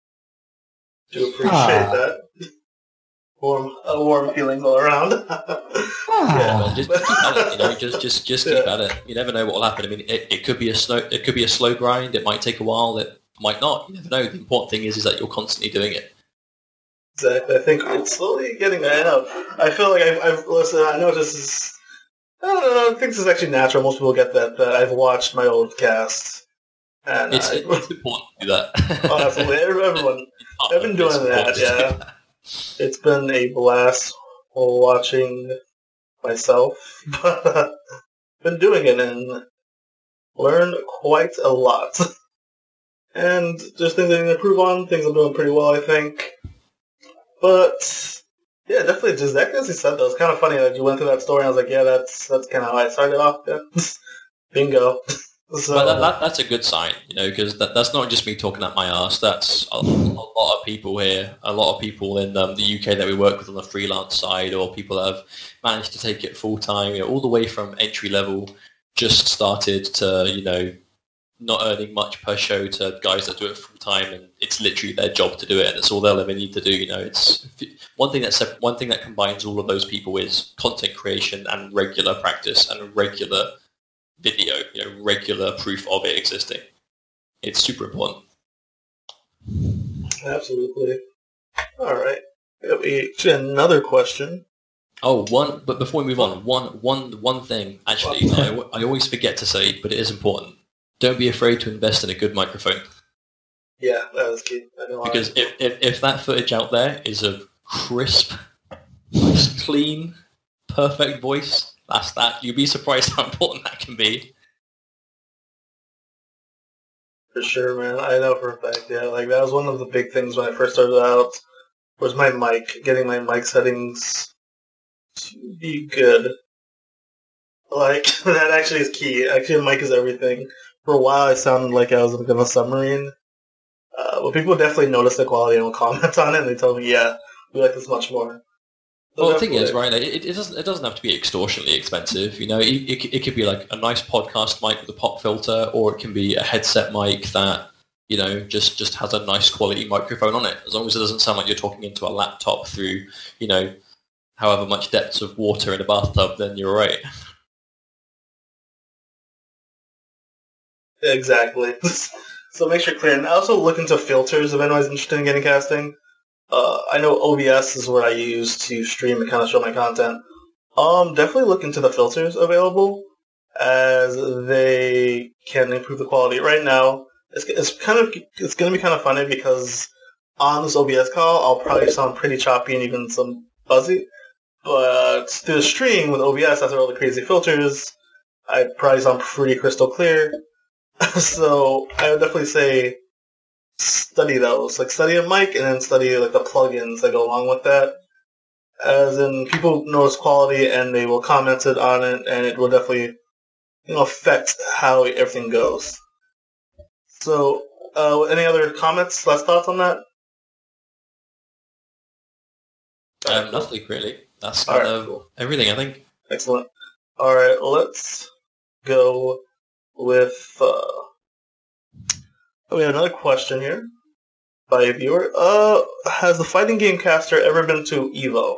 Do appreciate Ah. that. Warm, uh, warm feelings all around. Ah. Man, just, just keep at it, you know. Just, just, just keep Yeah. at it. You never know what will happen. I mean, it, it could be a slow, it could be a slow grind. It might take a while. It might not. You never know. The important thing is, is that you're constantly doing it. Exactly. I think it's slowly getting there. I know. I feel like I've, I've listened. I know this is. I don't know. I think this is actually natural. Most people get that. That I've watched my old cast, and It's, I, it's important to do that. oh, absolutely everyone. I've been doing It's important that. to do Yeah, it's been a blast watching myself, but uh, been doing it and learned quite a lot. And there's things I need to improve on. Things I'm doing pretty well, I think. But yeah, definitely. Just exactly as you said, though, it's kind of funny that you went through that story. And I was like, yeah, that's that's kind of how I started off. Yeah. Bingo. So, But that, that, that's a good sign, you know, because that, that's not just me talking at my ass. That's a, a lot of people here, a lot of people in um, the U K that we work with on the freelance side, or people that have managed to take it full time, you know, all the way from entry level, just started to, you know, not earning much per show, to guys that do it full time, and it's literally their job to do it, and it's all they'll ever need to do. You know, it's one thing that sep- one thing that combines all of those people is content creation and regular practice and regular video, you know, regular proof of it existing. It's super important. absolutely. All right. Actually, another question. Oh, one, but before we move on, one, one, one thing, actually, I, I always forget to say, but it is important. Don't be afraid to invest in a good microphone. Yeah, that was key. I know Because if, if, if that footage out there is of crisp, nice, clean, perfect voice, that's that. You'll be surprised how important that can be. For sure, man. I know for a fact, yeah. Like, that was one of the big things when I first started out, was my mic, getting my mic settings to be good. Like, that actually is key. Actually, mic is everything. For a while, I sounded like I was in a submarine. Uh, but people definitely notice the quality and will comment on it, and they tell me, yeah, we like this much more. So Well, the thing is, definitely- right, it, it doesn't it doesn't have to be extortionately expensive. You know, it, it, it could be like a nice podcast mic with a pop filter, or it can be a headset mic that, you know, just, just has a nice quality microphone on it. As long as it doesn't sound like you're talking into a laptop through, you know, however much depths of water in a bathtub, then you're right. Exactly. So make sure clear. And also look into filters if anyone's interested in getting casting. Uh, I know O B S is what I use to stream and kind of show my content. Um, definitely look into the filters available, as they can improve the quality. Right now, it's, it's kind of it's going to be kind of funny because on this O B S call, I'll probably sound pretty choppy and even some fuzzy. But through the stream with O B S, after all the crazy filters, I probably sound pretty crystal clear. So I would definitely say study those. Like study a mic and then study like the plugins that go along with that. As in, people notice quality and they will comment it on it, and it will definitely, you know, affect how everything goes. So, uh, any other comments, last thoughts on that? Um, nothing really. That's kind All right, of cool. everything, I think. Excellent. All right, let's go with. Uh, we have another question here by a viewer. Uh, has the fighting game caster ever been to Evo?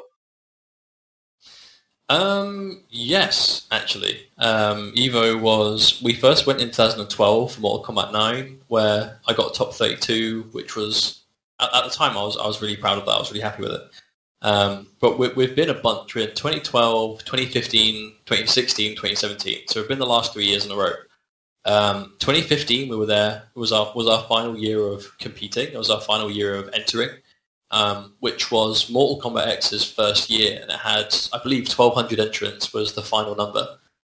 Um, yes, actually. Um, Evo was, we first went in twenty twelve for Mortal Kombat nine, where I got top thirty-two, which was, at, at the time I was I was really proud of that, I was really happy with it. Um, but we, we've been a bunch, we're in twenty twelve, twenty fifteen, twenty sixteen, twenty seventeen, so we've been the last three years in a row. Um, twenty fifteen we were there, it was our, was our final year of competing, it was our final year of entering. Um, which was Mortal Kombat X's first year, and it had, I believe, twelve hundred entrants was the final number.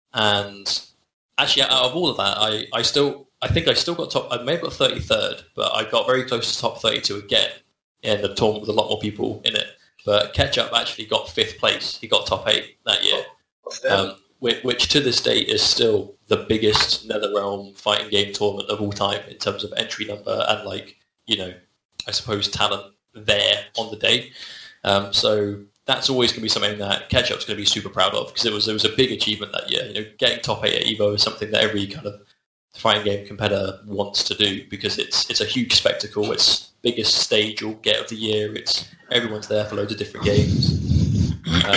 And actually, out of all of that, I, I still, I think I still got top, I may have got thirty-third, but I got very close to top thirty-two again in the tournament with a lot more people in it. But Ketchup actually got fifth place. He got top eight that year, um, which, which to this day is still the biggest NetherRealm fighting game tournament of all time in terms of entry number and, like, you know, I suppose talent there on the day. Um, so that's always going to be something that Ketchup's going to be super proud of, because it was it was a big achievement that year. You know, getting top eight at Evo is something that every kind of fighting game competitor wants to do, because it's it's a huge spectacle. It's biggest stage you'll get of the year. It's everyone's there for loads of different games.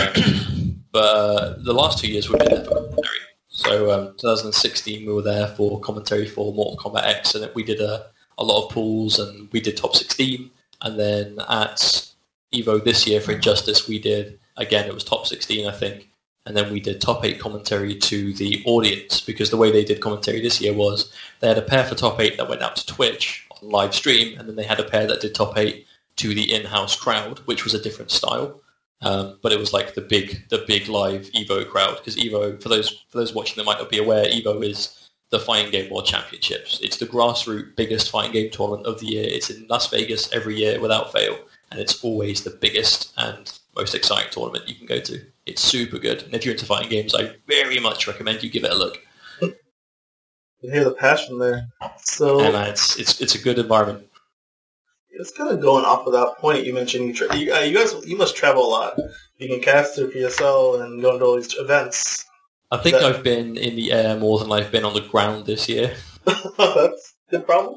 Um, but uh, the last two years we've been there for commentary. So um, twenty sixteen we were there for commentary for Mortal Kombat X, and we did a, a lot of pools, and we did top sixteen. And then at Evo this year for Injustice, we did, again, it was top sixteen, I think. And then we did top eight commentary to the audience, because the way they did commentary this year was they had a pair for top eight that went out to Twitch on live stream, and then they had a pair that did top eight to the in-house crowd, which was a different style. Um, but it was like the big the big live Evo crowd, because Evo, for those for those watching that might not be aware, Evo is the Fighting Game World Championships. It's the grassroots biggest fighting game tournament of the year. It's in Las Vegas every year without fail, and it's always the biggest and most exciting tournament you can go to. It's super good, and if you're into fighting games, I very much recommend you give it a look. You hear the passion there. So and uh, it's it's it's a good environment. It's kind of going off of that point you mentioned. You, tra- you, uh, you guys, you must travel a lot. You can cast through P S L and go into all these events. I think that... I've been in the air more than I've been on the ground this year. That's a good problem.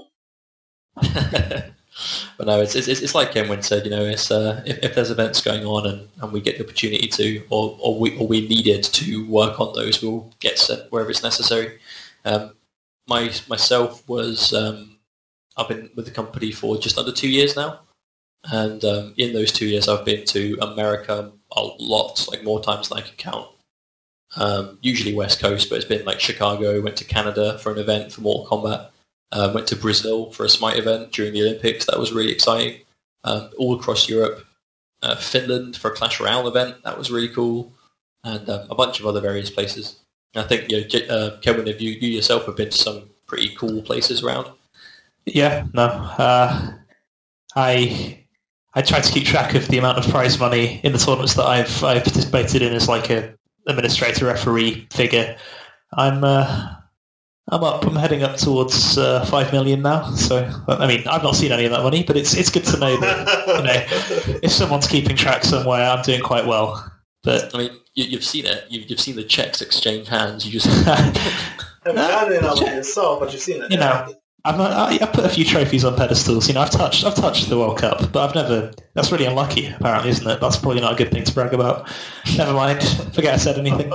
But no, it's, it's it's like Kenwin said. You know, it's uh, if, if there's events going on and, and we get the opportunity to, or or we or we needed to work on those, we'll get sent wherever it's necessary. Um, my myself was um, I've been with the company for just under two years now, and um, in those two years I've been to America a lot, like more times than I can count. Um, usually West Coast, but it's been like Chicago. Went to Canada for an event for Mortal Kombat. Uh, went to Brazil for a Smite event during the Olympics. That was really exciting. Um, all across Europe. Uh, Finland for a Clash Royale event. That was really cool. And um, a bunch of other various places. And I think, you know, J- uh, Kevin, if you, you yourself have been to some pretty cool places around. Yeah, no. Uh, I I try to keep track of the amount of prize money in the tournaments that I've I've participated in as like a administrator referee figure. I'm uh, I'm up. I'm heading up towards uh, five million now. So I mean, I've not seen any of that money, but it's it's good to know that, you know, if someone's keeping track somewhere, I'm doing quite well. But I mean, you, you've seen it. You've, you've seen the checks exchange hands. You just haven't got it on yourself, but you've seen it. You know, I've not, I, I've put a few trophies on pedestals. You know, I've touched I've touched the World Cup, but I've never. That's really unlucky, apparently, isn't it? That's probably not a good thing to brag about. Never mind. Forget I said anything.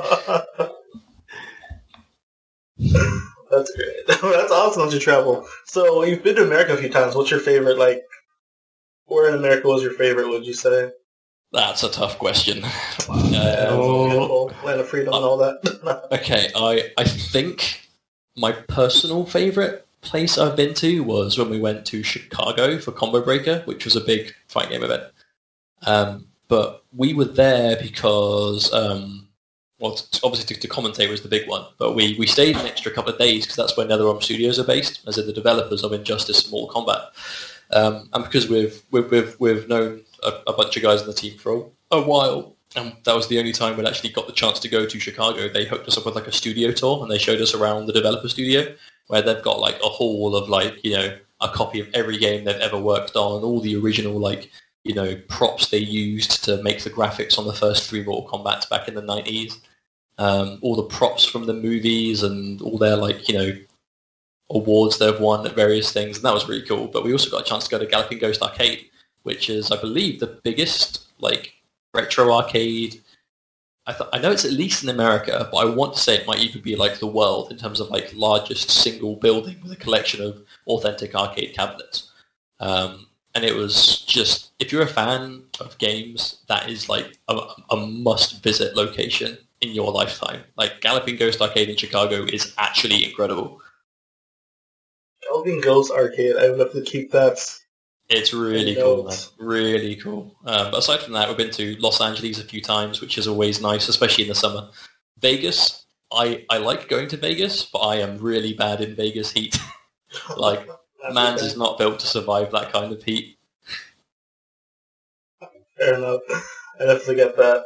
That's great. That's awesome that you travel. So you've been to America a few times. What's your favorite, like, where in America was your favorite, would you say? That's a tough question. Yeah, Oh. Land of Freedom and all that. Okay, I, I think my personal favourite place I've been to was when we went to Chicago for Combo Breaker, which was a big fight game event. Um, but we were there because um, well, t- obviously to, to commentate was the big one, but we, we stayed an extra couple of days because that's where NetherRealm Studios are based, as in the developers of Injustice and Mortal Kombat. Um, and because we've we've we've, we've known a, a bunch of guys in the team for a, a while, and that was the only time we'd actually got the chance to go to Chicago. They hooked us up with like a studio tour, and they showed us around the developer studio, where they've got like a hall of like, you know, a copy of every game they've ever worked on, all the original like, you know, props they used to make the graphics on the first three Mortal Kombats back in the nineties. Um, all the props from the movies and all their like, you know, awards they've won at various things, and that was really cool. But we also got a chance to go to Galloping Ghost Arcade, which is, I believe, the biggest like retro arcade. I th- I know it's at least in America, but I want to say it might even be like the world in terms of like largest single building with a collection of authentic arcade cabinets. Um, and it was just, if you're a fan of games, that is like a, a must-visit location in your lifetime. Like Galloping Ghost Arcade in Chicago is actually incredible. Galloping Ghost Arcade, I would have to keep that. It's really cool, man. Really cool. Um, but aside from that, we've been to Los Angeles a few times, which is always nice, especially in the summer. Vegas, I, I like going to Vegas, but I am really bad in Vegas heat. Like, Mans okay. is not built to survive that kind of heat. Fair enough. I'd have to get that.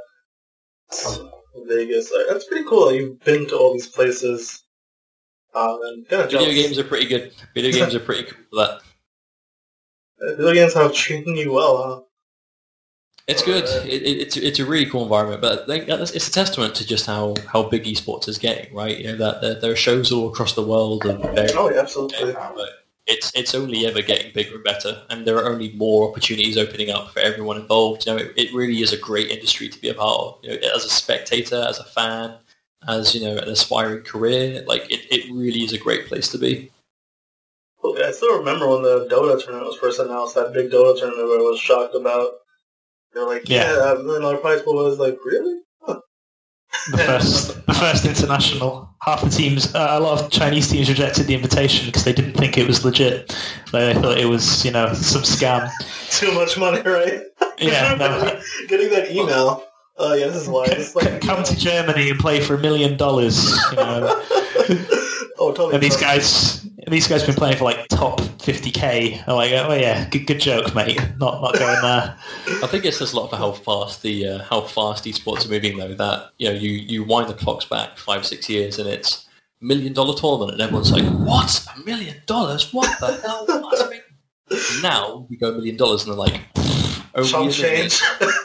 Vegas, that's pretty cool. You've been to all these places. Um, and kind of Video jealous. games are pretty good. Video games are pretty cool for that. Video games have treating you well, huh? It's good. It, it, it's it's a really cool environment, but I think it's a testament to just how, how big esports is getting, right? You know that there, there are shows all across the world. Of oh, yeah, absolutely. But it's it's only ever getting bigger and better, and there are only more opportunities opening up for everyone involved. You know, it, it really is a great industry to be a part of. You know, as a spectator, as a fan, as you know, an aspiring career, like it, it really is a great place to be. Well, I still remember when the Dota tournament was first announced. That big Dota tournament, where I was shocked about. They're like, yeah, yeah a million dollar prize pool. I was like, really? Huh. The first, the first international. Half the teams, uh, a lot of Chinese teams rejected the invitation because they didn't think it was legit. They thought it was, you know, some scam. Too much money, right? Yeah. No. Getting that email. Oh, uh, yeah, this is why. It's like, come to Germany and play for a million dollars. You know. Oh, totally. And these guys, these guys have been playing for like top fifty K. I'm like, oh yeah, good, good joke, mate. Not, not going there. I think it says a lot for how fast the uh, how fast esports are moving, though. That you know, you, you wind the clocks back five, six years, and it's million dollar tournament, and everyone's like, what? A million dollars? What the hell? That's big. Now we go a million dollars, and they're like, only change.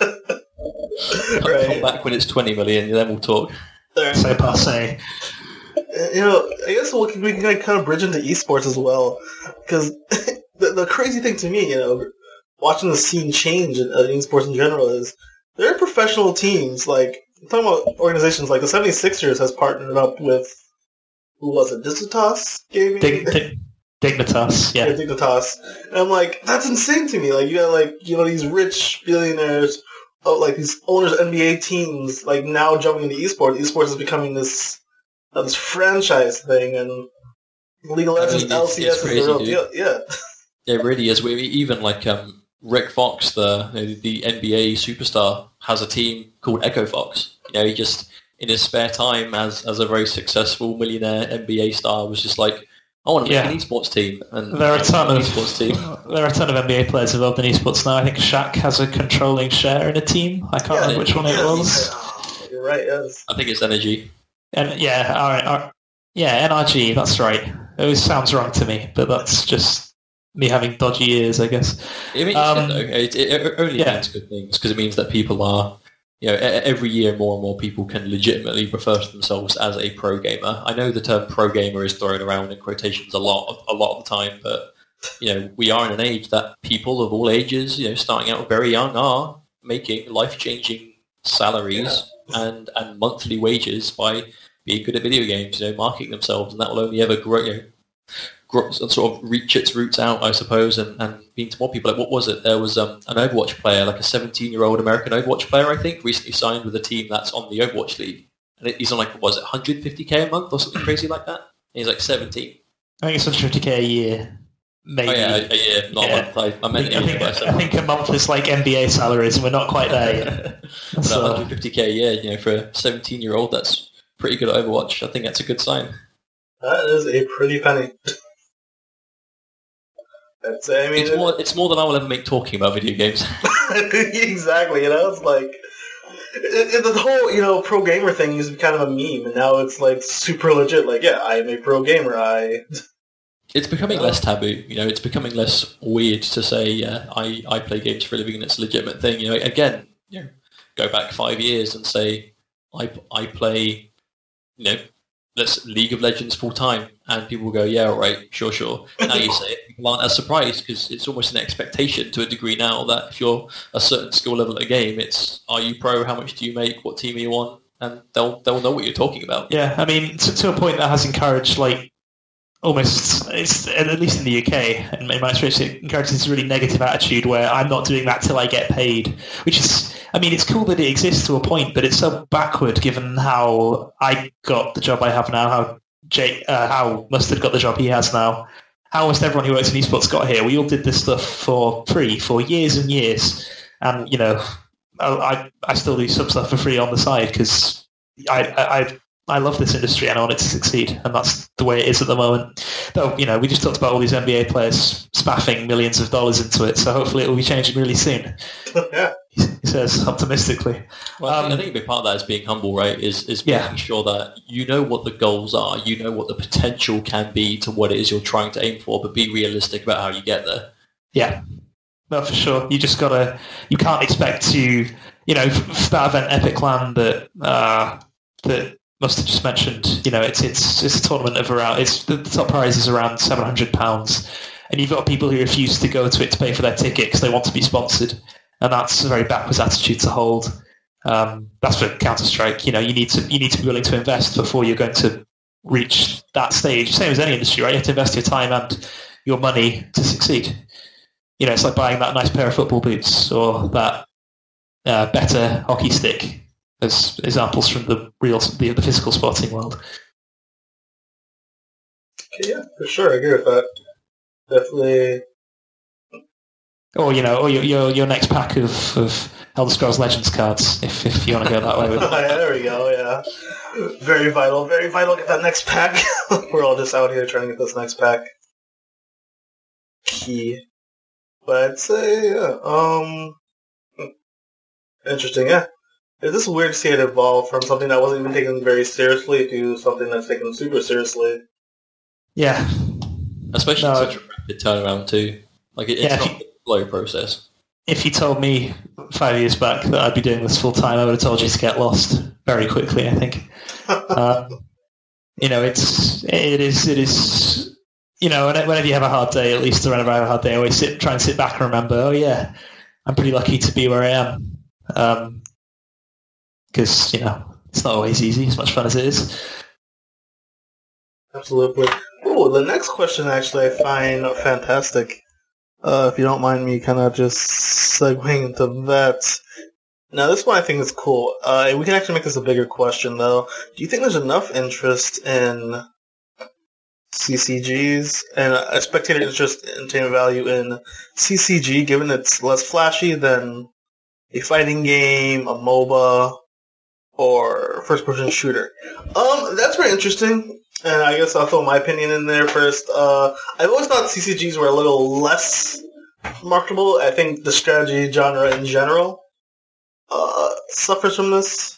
Right. Come back when it's twenty million, then we'll talk. So passe. You know, I guess we can, we can kind of bridge into esports as well, because the, the crazy thing to me, you know, watching the scene change in uh, esports in general is there are professional teams, like, I'm talking about organizations like the seventy-sixers has partnered up with, who was it, Dignitas Gaming? Dig, dig, Dignitas, yeah. yeah. Dignitas. And I'm like, that's insane to me. Like, you got, like, you know, these rich billionaires, oh, like, these owners of N B A teams, like, now jumping into esports. Esports is becoming this Uh, this franchise thing, and League of Legends, I mean, L C S is the real deal. Yeah, it really is. We even like um, Rick Fox, the the N B A superstar, has a team called Echo Fox. You know, he just in his spare time, as as a very successful millionaire N B A star, was just like, I want to make yeah. an esports team. And there are a ton of esports team. There are a ton of N B A players involved in esports now. I think Shaq has a controlling share in a team. I can't yeah, remember which one it was. Yeah. You're right. Yes. I think it's Energy. And yeah, all right, all right. yeah, N R G. That's right. It always sounds wrong to me, but that's just me having dodgy ears, I guess. It means um, good, though. It, it only yeah. means good things because it means that people are, you know, every year more and more people can legitimately refer to themselves as a pro gamer. I know the term pro gamer is thrown around in quotations a lot, a lot of the time, but you know, we are in an age that people of all ages, you know, starting out very young, are making life-changing salaries yeah. and and monthly wages by being good at video games, you know, marketing themselves, and that will only ever grow, you know, grow, sort of reach its roots out, I suppose, and, and being to more people. Like, what was it? There was um, an Overwatch player, like a seventeen-year-old American Overwatch player, I think, recently signed with a team that's on the Overwatch League, and he's on like, what was it, one hundred fifty K a month or something crazy like that? And he's like seventeen. I think it's one hundred fifty K a year. maybe. Oh yeah, a year, not Yeah. a month. I, I meant I a think, year. I, think, I think a month is like N B A salaries, and we're not quite there yet. But So- one hundred fifty k a year, you know, for a seventeen-year-old, that's pretty good at Overwatch. I think that's a good sign. That is a pretty penny. That's, I mean, It's more, it's more than I will ever make talking about video games. exactly, you know, it's like it, it, the whole, you know, pro gamer thing used to be kind of a meme, and now it's like super legit. Like, yeah, I am a pro gamer. I It's becoming less taboo. You know, it's becoming less weird to say, yeah, I, I play games for a living and it's a legitimate thing. You know, again, you know, go back five years and say, I, I play, you know, let's League of Legends full time, and people will go, yeah, all right, sure, sure. Now you say it, people aren't as surprised because it's almost an expectation to a degree now that if you're a certain skill level at a game, it's are you pro? How much do you make? What team are you on? And they'll they'll know what you're talking about. Yeah, I mean, to, to a point that has encouraged, like, almost, it's, at least in the U K, and in my experience, it encourages this really negative attitude where I'm not doing that till I get paid, which is, I mean, it's cool that it exists to a point, but it's so backward given how I got the job I have now, how Jay, uh, how Mustard got the job he has now, how almost everyone who works in esports got here. We all did this stuff for free for years and years, and, you know, I, I still do some stuff for free on the side because I, I, I I love this industry and I want it to succeed, and that's the way it is at the moment. Though, you know, we just talked about all these N B A players spaffing millions of dollars into it, so hopefully it will be changing really soon. yeah. He says optimistically. Well, I, think, Um, I think a big part of that is being humble, right? Is is Yeah. making sure that you know what the goals are, you know what the potential can be to what it is you're trying to aim for, but be realistic about how you get there. Yeah, no, for sure. You just gotta. You can't expect to. You know, for that event, Epic Land that uh, that must have just mentioned. You know, it's it's it's a tournament of around. It's the, the top prize is around seven hundred pounds, and you've got people who refuse to go to it to pay for their ticket because they want to be sponsored, and that's a very backwards attitude to hold. Um, that's for Counter Strike. You know, you need to you need to be willing to invest before you're going to reach that stage. Same as any industry, right? You have to invest your time and your money to succeed. You know, it's like buying that nice pair of football boots or that uh, better hockey stick, as examples from the real, the, the physical sporting world. Okay, yeah, for sure, I agree with that. Definitely. Or, you know, or your your, your next pack of, of Elder Scrolls Legends cards, if, if you want to go that way with it. yeah, there we go, yeah. Very vital, very vital. Get that next pack. We're all just out here trying to get this next pack. Key. But I'd say, yeah, um... interesting, yeah. It's just weird to see it evolve from something that wasn't even taken very seriously to something that's taken super seriously. Yeah. Especially No. in such a rapid turnaround too. Like it, it's Yeah, if not a slow process. If you told me five years back that I'd be doing this full time, I would have told you to get lost very quickly, I think. um, you know, it's, it is, it is, you know, whenever you have a hard day, at least whenever I have a hard day, I always sit, try and sit back and remember, oh yeah, I'm pretty lucky to be where I am. Um, because, you know, it's not always easy, as much fun as it is. Absolutely. Oh, the next question actually I find fantastic. Uh, if you don't mind me kind of just segueing into that. Now, this one I think is cool. Uh, we can actually make this a bigger question, though. Do you think there's enough interest in C C Gs and a spectator interest in entertainment value in C C G, given it's less flashy than a fighting game, a MOBA, or first-person shooter? Um, that's very interesting. And I guess I'll throw my opinion in there first. Uh, I've always thought C C Gs were a little less marketable. I think the strategy genre in general uh, suffers from this.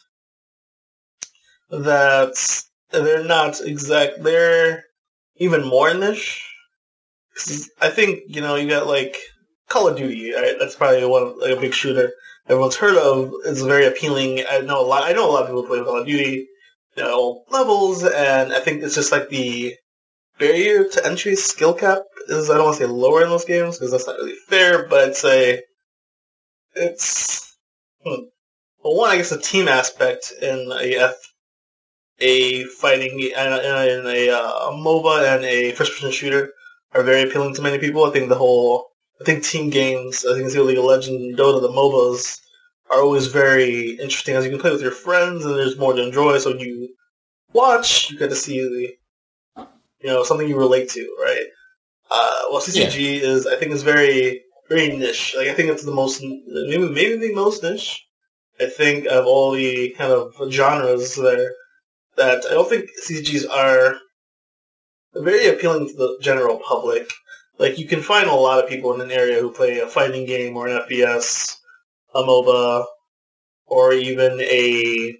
That they're not exact. They're even more niche. 'Cause I think, you know, you got like Call of Duty. Right? That's probably one like a big shooter everyone's heard of. It's very appealing. I know a lot. I know a lot of people play Call of Duty. You know, levels, and I think it's just like the barrier to entry skill cap is, I don't want to say lower in those games, because that's not really fair, but I'd say it's, hmm. well, one, I guess the team aspect in a, F, a fighting, in a, in a uh, MOBA and a first-person shooter are very appealing to many people. I think the whole, I think team games, I think it's League of Legends, Dota, the MOBAs, are always very interesting as you can play with your friends and there's more to enjoy. So when you watch, you get to see the, you know, something you relate to, right? Uh, well, C C G yeah. is, I think, is very, very niche. Like, I think it's the most, maybe, maybe the most niche, I think, of all the kind of genres there, that I don't think C C Gs are very appealing to the general public. Like, you can find a lot of people in an area who play a fighting game or an F P S, a MOBA, or even a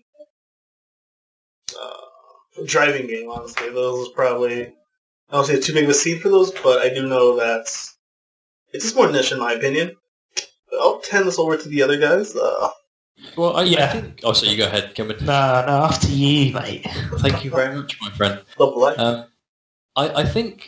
uh, driving game, honestly. Those probably, I don't say it's too big of a scene for those, but I do know that it's just more niche in my opinion. But I'll hand this over to the other guys. Uh, well, I, yeah. I think... Oh, so you go ahead, Cameron. No, no, after you, mate. Thank you very much, my friend. Lovely. Um, I, I think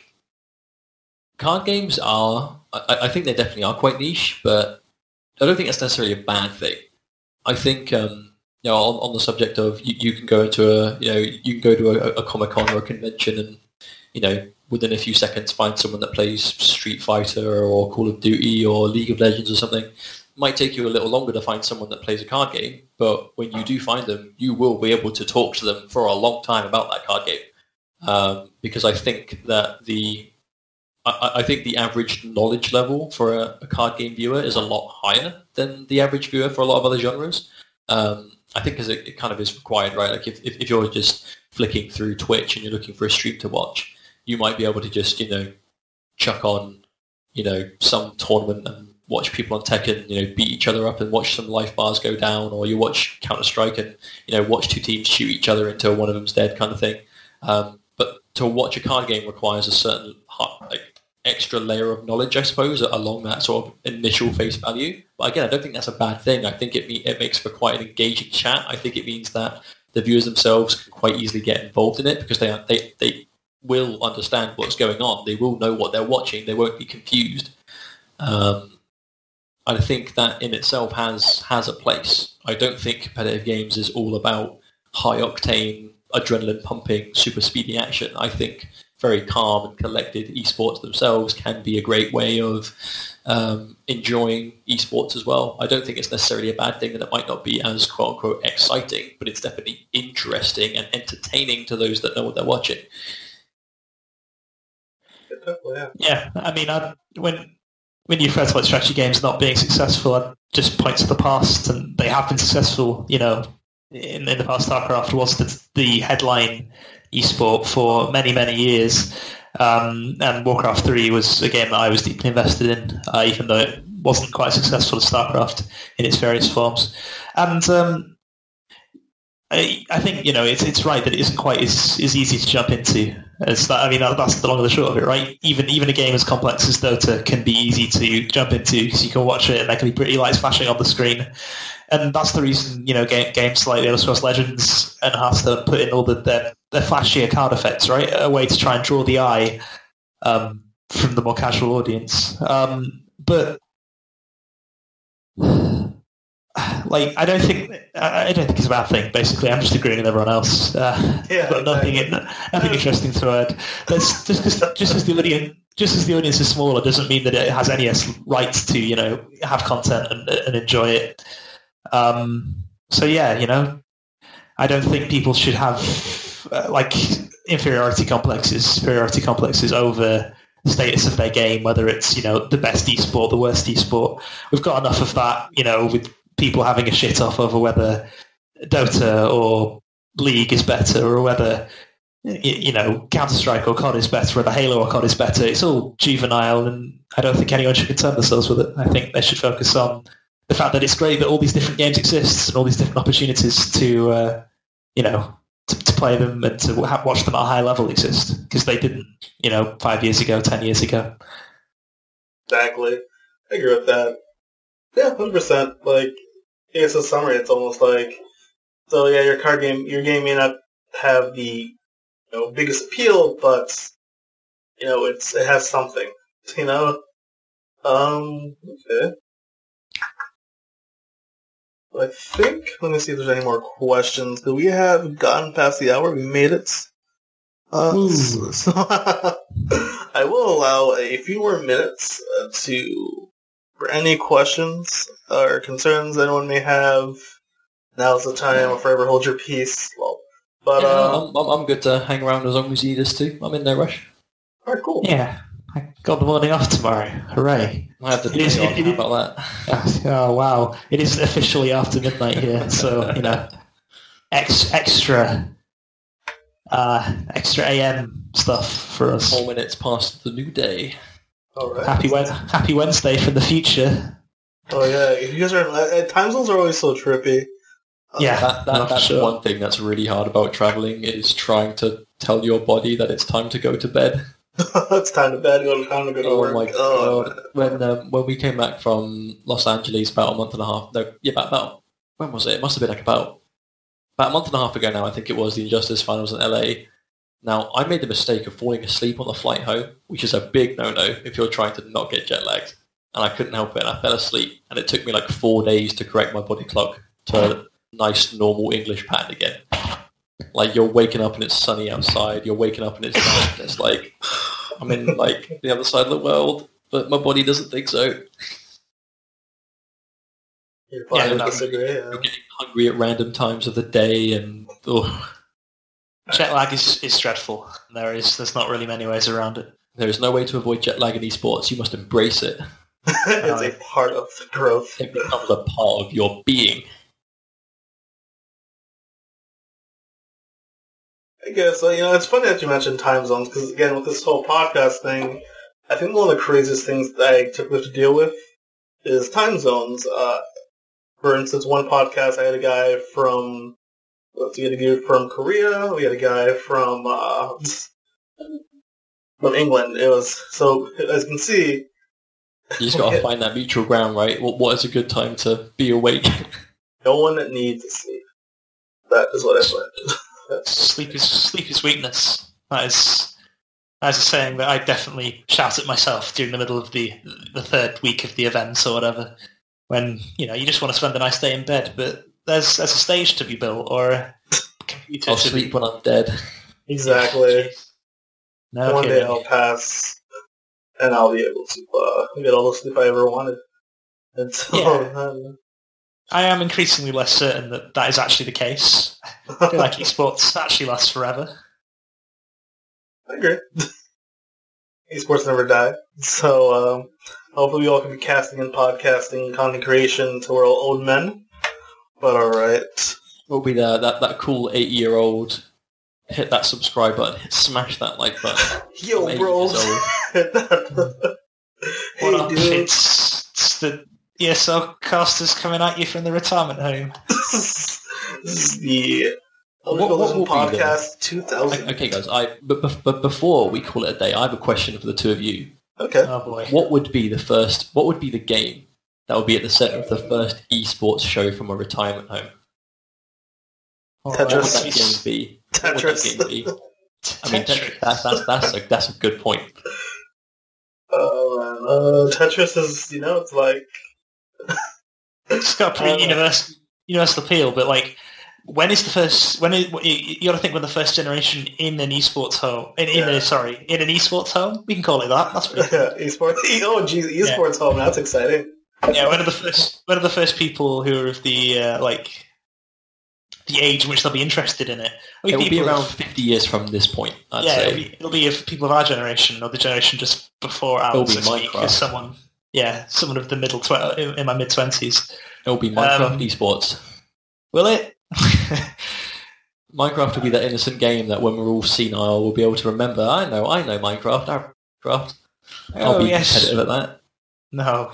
card games are... I, I think they definitely are quite niche, but I don't think that's necessarily a bad thing. I think, um, you know, on, on the subject of you, you can go into a, you know, you can go to a, a Comic-Con or a convention and, you know, within a few seconds find someone that plays Street Fighter or Call of Duty or League of Legends or something. It might take you a little longer to find someone that plays a card game, but when you do find them, you will be able to talk to them for a long time about that card game. Um, because I think that the I, I think the average knowledge level for a, a card game viewer is a lot higher than the average viewer for a lot of other genres. Um, I think because it, it kind of is required, right? Like if, if, if you're just flicking through Twitch and you're looking for a stream to watch, you might be able to just, you know, chuck on, you know, some tournament and watch people on Tekken, you know, beat each other up and watch some life bars go down, or you watch Counter-Strike and, you know, watch two teams shoot each other until one of them's dead kind of thing. Um, but to watch a card game requires a certain, like, extra layer of knowledge, I suppose, along that sort of initial face value. But again, I don't think that's a bad thing. I think it it makes for quite an engaging chat. I think it means that the viewers themselves can quite easily get involved in it because they they they will understand what's going on. They will know what they're watching. They won't be confused. Um, I think that in itself has has a place. I don't think competitive games is all about high octane, adrenaline pumping, super speedy action. I think very calm and collected esports themselves can be a great way of um, enjoying esports as well. I don't think it's necessarily a bad thing that it might not be as quote-unquote exciting, but it's definitely interesting and entertaining to those that know what they're watching. Yeah, I mean, I, when when you refer to like strategy games not being successful, I just point to the past, and they have been successful. You know, in, in the past, StarCraft was the, the headline esport for many, many years. Um, and Warcraft three was a game that I was deeply invested in, uh, even though it wasn't quite successful as StarCraft in its various forms. And um, I, I think, you know, it's it's right that it isn't quite as, as easy to jump into as that. I mean, that, that's the long and the short of it, right? Even even a game as complex as Dota can be easy to jump into because you can watch it and there can be pretty lights flashing on the screen. And that's the reason, you know, game, games like Elder Scrolls Legends and Hearthstone put in all the, their, their flashier card effects, right? A way to try and draw the eye um, from the more casual audience. Um, but, like, I don't think I don't think it's a bad thing, basically. I'm just agreeing with everyone else. Uh, yeah, but nothing, exactly. nothing interesting to add. That's just because just as the audience... Just as the audience is smaller doesn't mean that it has any right to, you know, have content and, and enjoy it. Um, so yeah, you know, I don't think people should have uh, like inferiority complexes, superiority complexes over the status of their game, whether it's, you know, the best esport, the worst esport. We've got enough of that, you know, with people having a shit off over whether Dota or League is better or whether, you know, Counter-Strike or C O D is better, whether Halo or C O D is better. It's all juvenile, and I don't think anyone should concern themselves with it. I think they should focus on the fact that it's great that all these different games exist and all these different opportunities to, uh, you know, to, to play them and to have, watch them at a high level exist, because they didn't, you know, five years ago, ten years ago. Exactly. I agree with that. Yeah, one hundred percent. Like, it's a summary. It's almost like, so yeah, your card game, your game may not have the, you know, biggest appeal, but, you know, it's it has something, you know? Um, okay. I think, let me see if there's any more questions. Do we have gotten past the hour? We made it. Uh, so, so I will allow a few more minutes uh, to for any questions or concerns anyone may have. Now's the time. Or forever hold your peace. Well, but yeah, uh, I'm, I'm I'm good to hang around as long as you need us to. I'm in no rush. All right, cool. Yeah, I got the morning off tomorrow. Hooray. I have the It is- day on. it- How it- about that? Oh, wow. It isn't officially after midnight here, so, you know, ex- extra uh, extra A M stuff for us. Four minutes past the new day. All right. Happy, Wed- Happy Wednesday from the future. Oh yeah, you guys are uh, time zones are always so trippy. Uh, Yeah. That, that, no, for that's sure. one thing that's really hard about traveling is trying to tell your body that it's time to go to bed. it's time to bed. Go time to go to Oh work. my god! When um, when we came back from Los Angeles about a month and a half, no, yeah, about, about when was it? It must have been like about about a month and a half ago now. I think it was the Injustice finals in L A. Now I made the mistake of falling asleep on the flight home, which is a big no-no if you're trying to not get jet lagged. And I couldn't help it, and I fell asleep, and it took me like four days to correct my body clock to a nice normal English pattern again. Like you're waking up and it's sunny outside, you're waking up and it's night, and it's like I'm in like the other side of the world, but my body doesn't think so. You're fine Yeah, with no. disagree. Yeah. You're getting hungry at random times of the day, and oh, Jet lag is, is dreadful. There is, there's not really many ways around it. there is no way to avoid jet lag in esports. You must embrace it. it's a part of the growth. It becomes a part of your being. I guess uh, you know it's funny that you mentioned time zones because again with this whole podcast thing, I think one of the craziest things that I typically have to deal with is time zones. Uh, for instance, one podcast I had a guy from let's see, we had a guy from Korea, we had a guy from uh, from England. It was so as you can see. You just got to Okay. find that mutual ground, right? What, what is a good time to be awake? No one needs to sleep. That is what I find. Sleep is sleep is weakness. That is that is a saying that I definitely shout at myself during the middle of the the third week of the events or whatever. When you know you just want to spend a nice day in bed, but there's there's a stage to be built or a computer I'll to sleep be. when I'm dead. Exactly. No One day kidding. I'll pass, and I'll be able to uh, get all the sleep I ever wanted. Until Yeah. then, I am increasingly less certain that that is actually the case. I feel like esports actually lasts forever. I agree. Esports never die. So um, hopefully we all can be casting and podcasting, content creation until we're all old men. But alright. What will be the, that, that cool eight-year-old, hit that subscribe button, hit, smash that like button. Yo, I'm eight bro. years old. What Hey, up? dude. It's, it's the E S L casters coming at you from the retirement home. This is the What- what Illusion will be the- Podcast two thousand. Okay, guys. I but, but, but before we call it a day, I have a question for the two of you. Okay. Oh boy. What would be the first? What would be the game that would be at the center of the first esports show from a retirement home? All What would Tetris. that game be? What would that Tetris. game be? I mean, Tetris. that's that's that's a that's a good point. Oh man, uh, Tetris is, you know, it's like... It's got a pretty Uh, universal, universal appeal, but like, when is the first? When is, you, you got to think when the first generation in an esports home, in, in Yeah. a sorry, in an esports home, we can call it that. That's pretty. Yeah, esports. Oh, geez, esports home. That's exciting. Yeah, when are the first? When are the first people who are of the uh, like the age in which they'll be interested in it? I mean, It will be people around of- fifty years from this point, I'd yeah, say. it'll be, it'll be of people of our generation or the generation just before It'll ours. be so to speak, Minecraft. as someone, yeah, someone of the middle tw- in, in my mid twenties. It will be Minecraft Um, esports. Will it? Minecraft will be that innocent game that when we're all senile, we'll be able to remember. I know, I know Minecraft. I Minecraft. I'll Oh, be yes. competitive at that. No.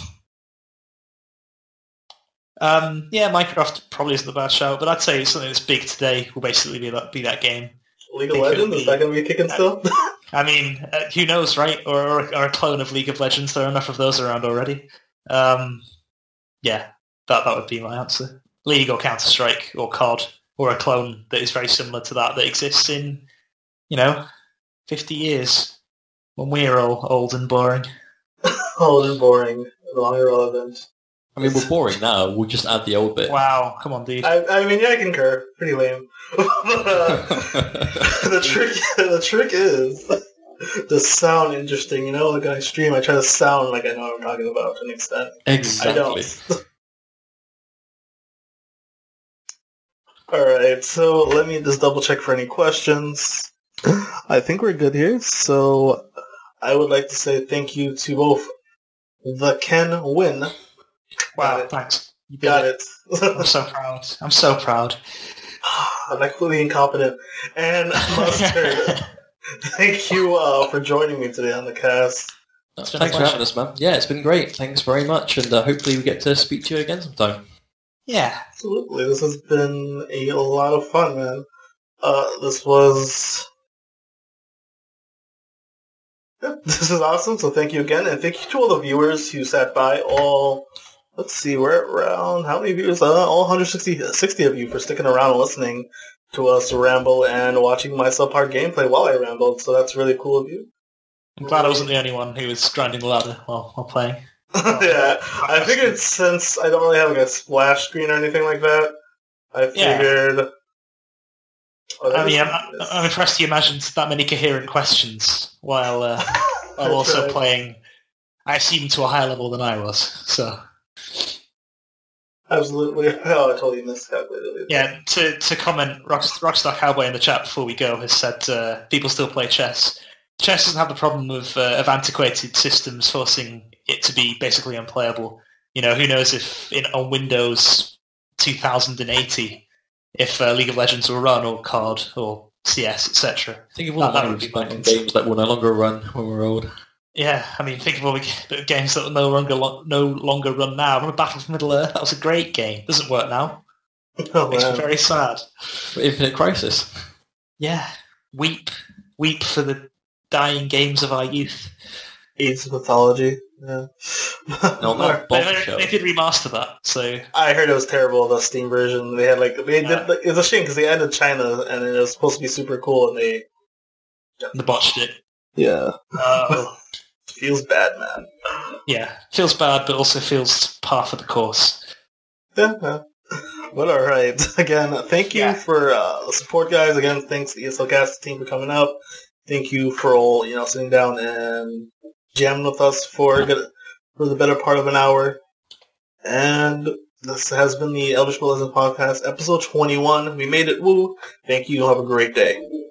Um, yeah, Minecraft probably isn't a bad shout, but I'd say something that's big today will basically be that be that game. League of It could Legends, be- is that going to be kicking still? I mean, uh, who knows, right? Or, or, or a clone of League of Legends. There are enough of those around already. Um, yeah, that that would be my answer. League or Counter Strike or C O D or a clone that is very similar to that that exists in, you know, fifty years when we're all old and boring. Old and boring, long irrelevant. I mean, we're boring now. We'll just add the old bit. Wow, come on, dude. I, I mean, yeah, I concur. Pretty lame. but, uh, the trick, the trick is to sound interesting. You know, like when I stream, I try to sound like I know what I'm talking about to an extent. I Exactly. don't. Alright, so let me just double check for any questions. I think we're good here. So I would like to say thank you to both the Ken Win. Wow, Got thanks. You did Got it. it. I'm so proud. I'm so proud. I'm like completely incompetent. And Mustard, thank you uh, for joining me today on the cast. It's been a Thanks for pleasure. having us, man. Yeah, it's been great. Thanks very much, and uh, hopefully we get to speak to you again sometime. Yeah. Absolutely. This has been a lot of fun, man. Uh, this was... Yeah, this is awesome, so thank you again, and thank you to all the viewers who sat by, all... Let's see, we're at around... How many viewers? Uh, all one hundred sixty, sixty of you for sticking around and listening to us ramble and watching my subpar gameplay while I rambled, so that's really cool of you. I'm glad I wasn't the only one who was grinding the ladder while, while playing. Yeah, I figured since I don't really have like a splash screen or anything like that, I Yeah. figured... Oh, I mean, is- I'm, I'm impressed you imagined that many coherent questions while uh, while also Right. playing, I assume, to a higher level than I was. So, Absolutely. Oh, I totally miscalculated it. yeah, to to comment, Rock, Rockstar Cowboy in the chat before we go has said uh, people still play chess. Chess doesn't have the problem of, uh, of antiquated systems forcing it to be basically unplayable. You know, who knows if in on Windows two thousand eighty, if uh, League of Legends will run, or C O D, or C S, et cetera. Think of all That- the that would names be my on concern. games that will no longer run when we're old. Yeah, I mean, think of all the g- games that will no longer lo- no longer run now. Remember Battle for Middle Earth? That was a great game. Doesn't work now. Oh, Makes me man. very sad. Infinite Crisis. Yeah, weep, weep for the dying games of our youth. Age of Mythology. Yeah. No, not They, they, Bombshell. they did remaster that, so I heard it was terrible, the Steam version. They had like they did. Yeah. Like, it's a shame because they added China and it was supposed to be super cool, and they they botched it. yeah Oh, feels bad, man. yeah, feels bad, but also feels par for the course. Yeah. yeah. But all right. Again, thank you Yeah. for uh, the support, guys. Again, thanks to the ESLcast team for coming up. Thank you for all you know sitting down and jamming with us for a good, for the better part of an hour. And this has been the Elder Scrolls Legends Podcast, episode twenty-one. We made it. Woo! Thank you. Have a great day.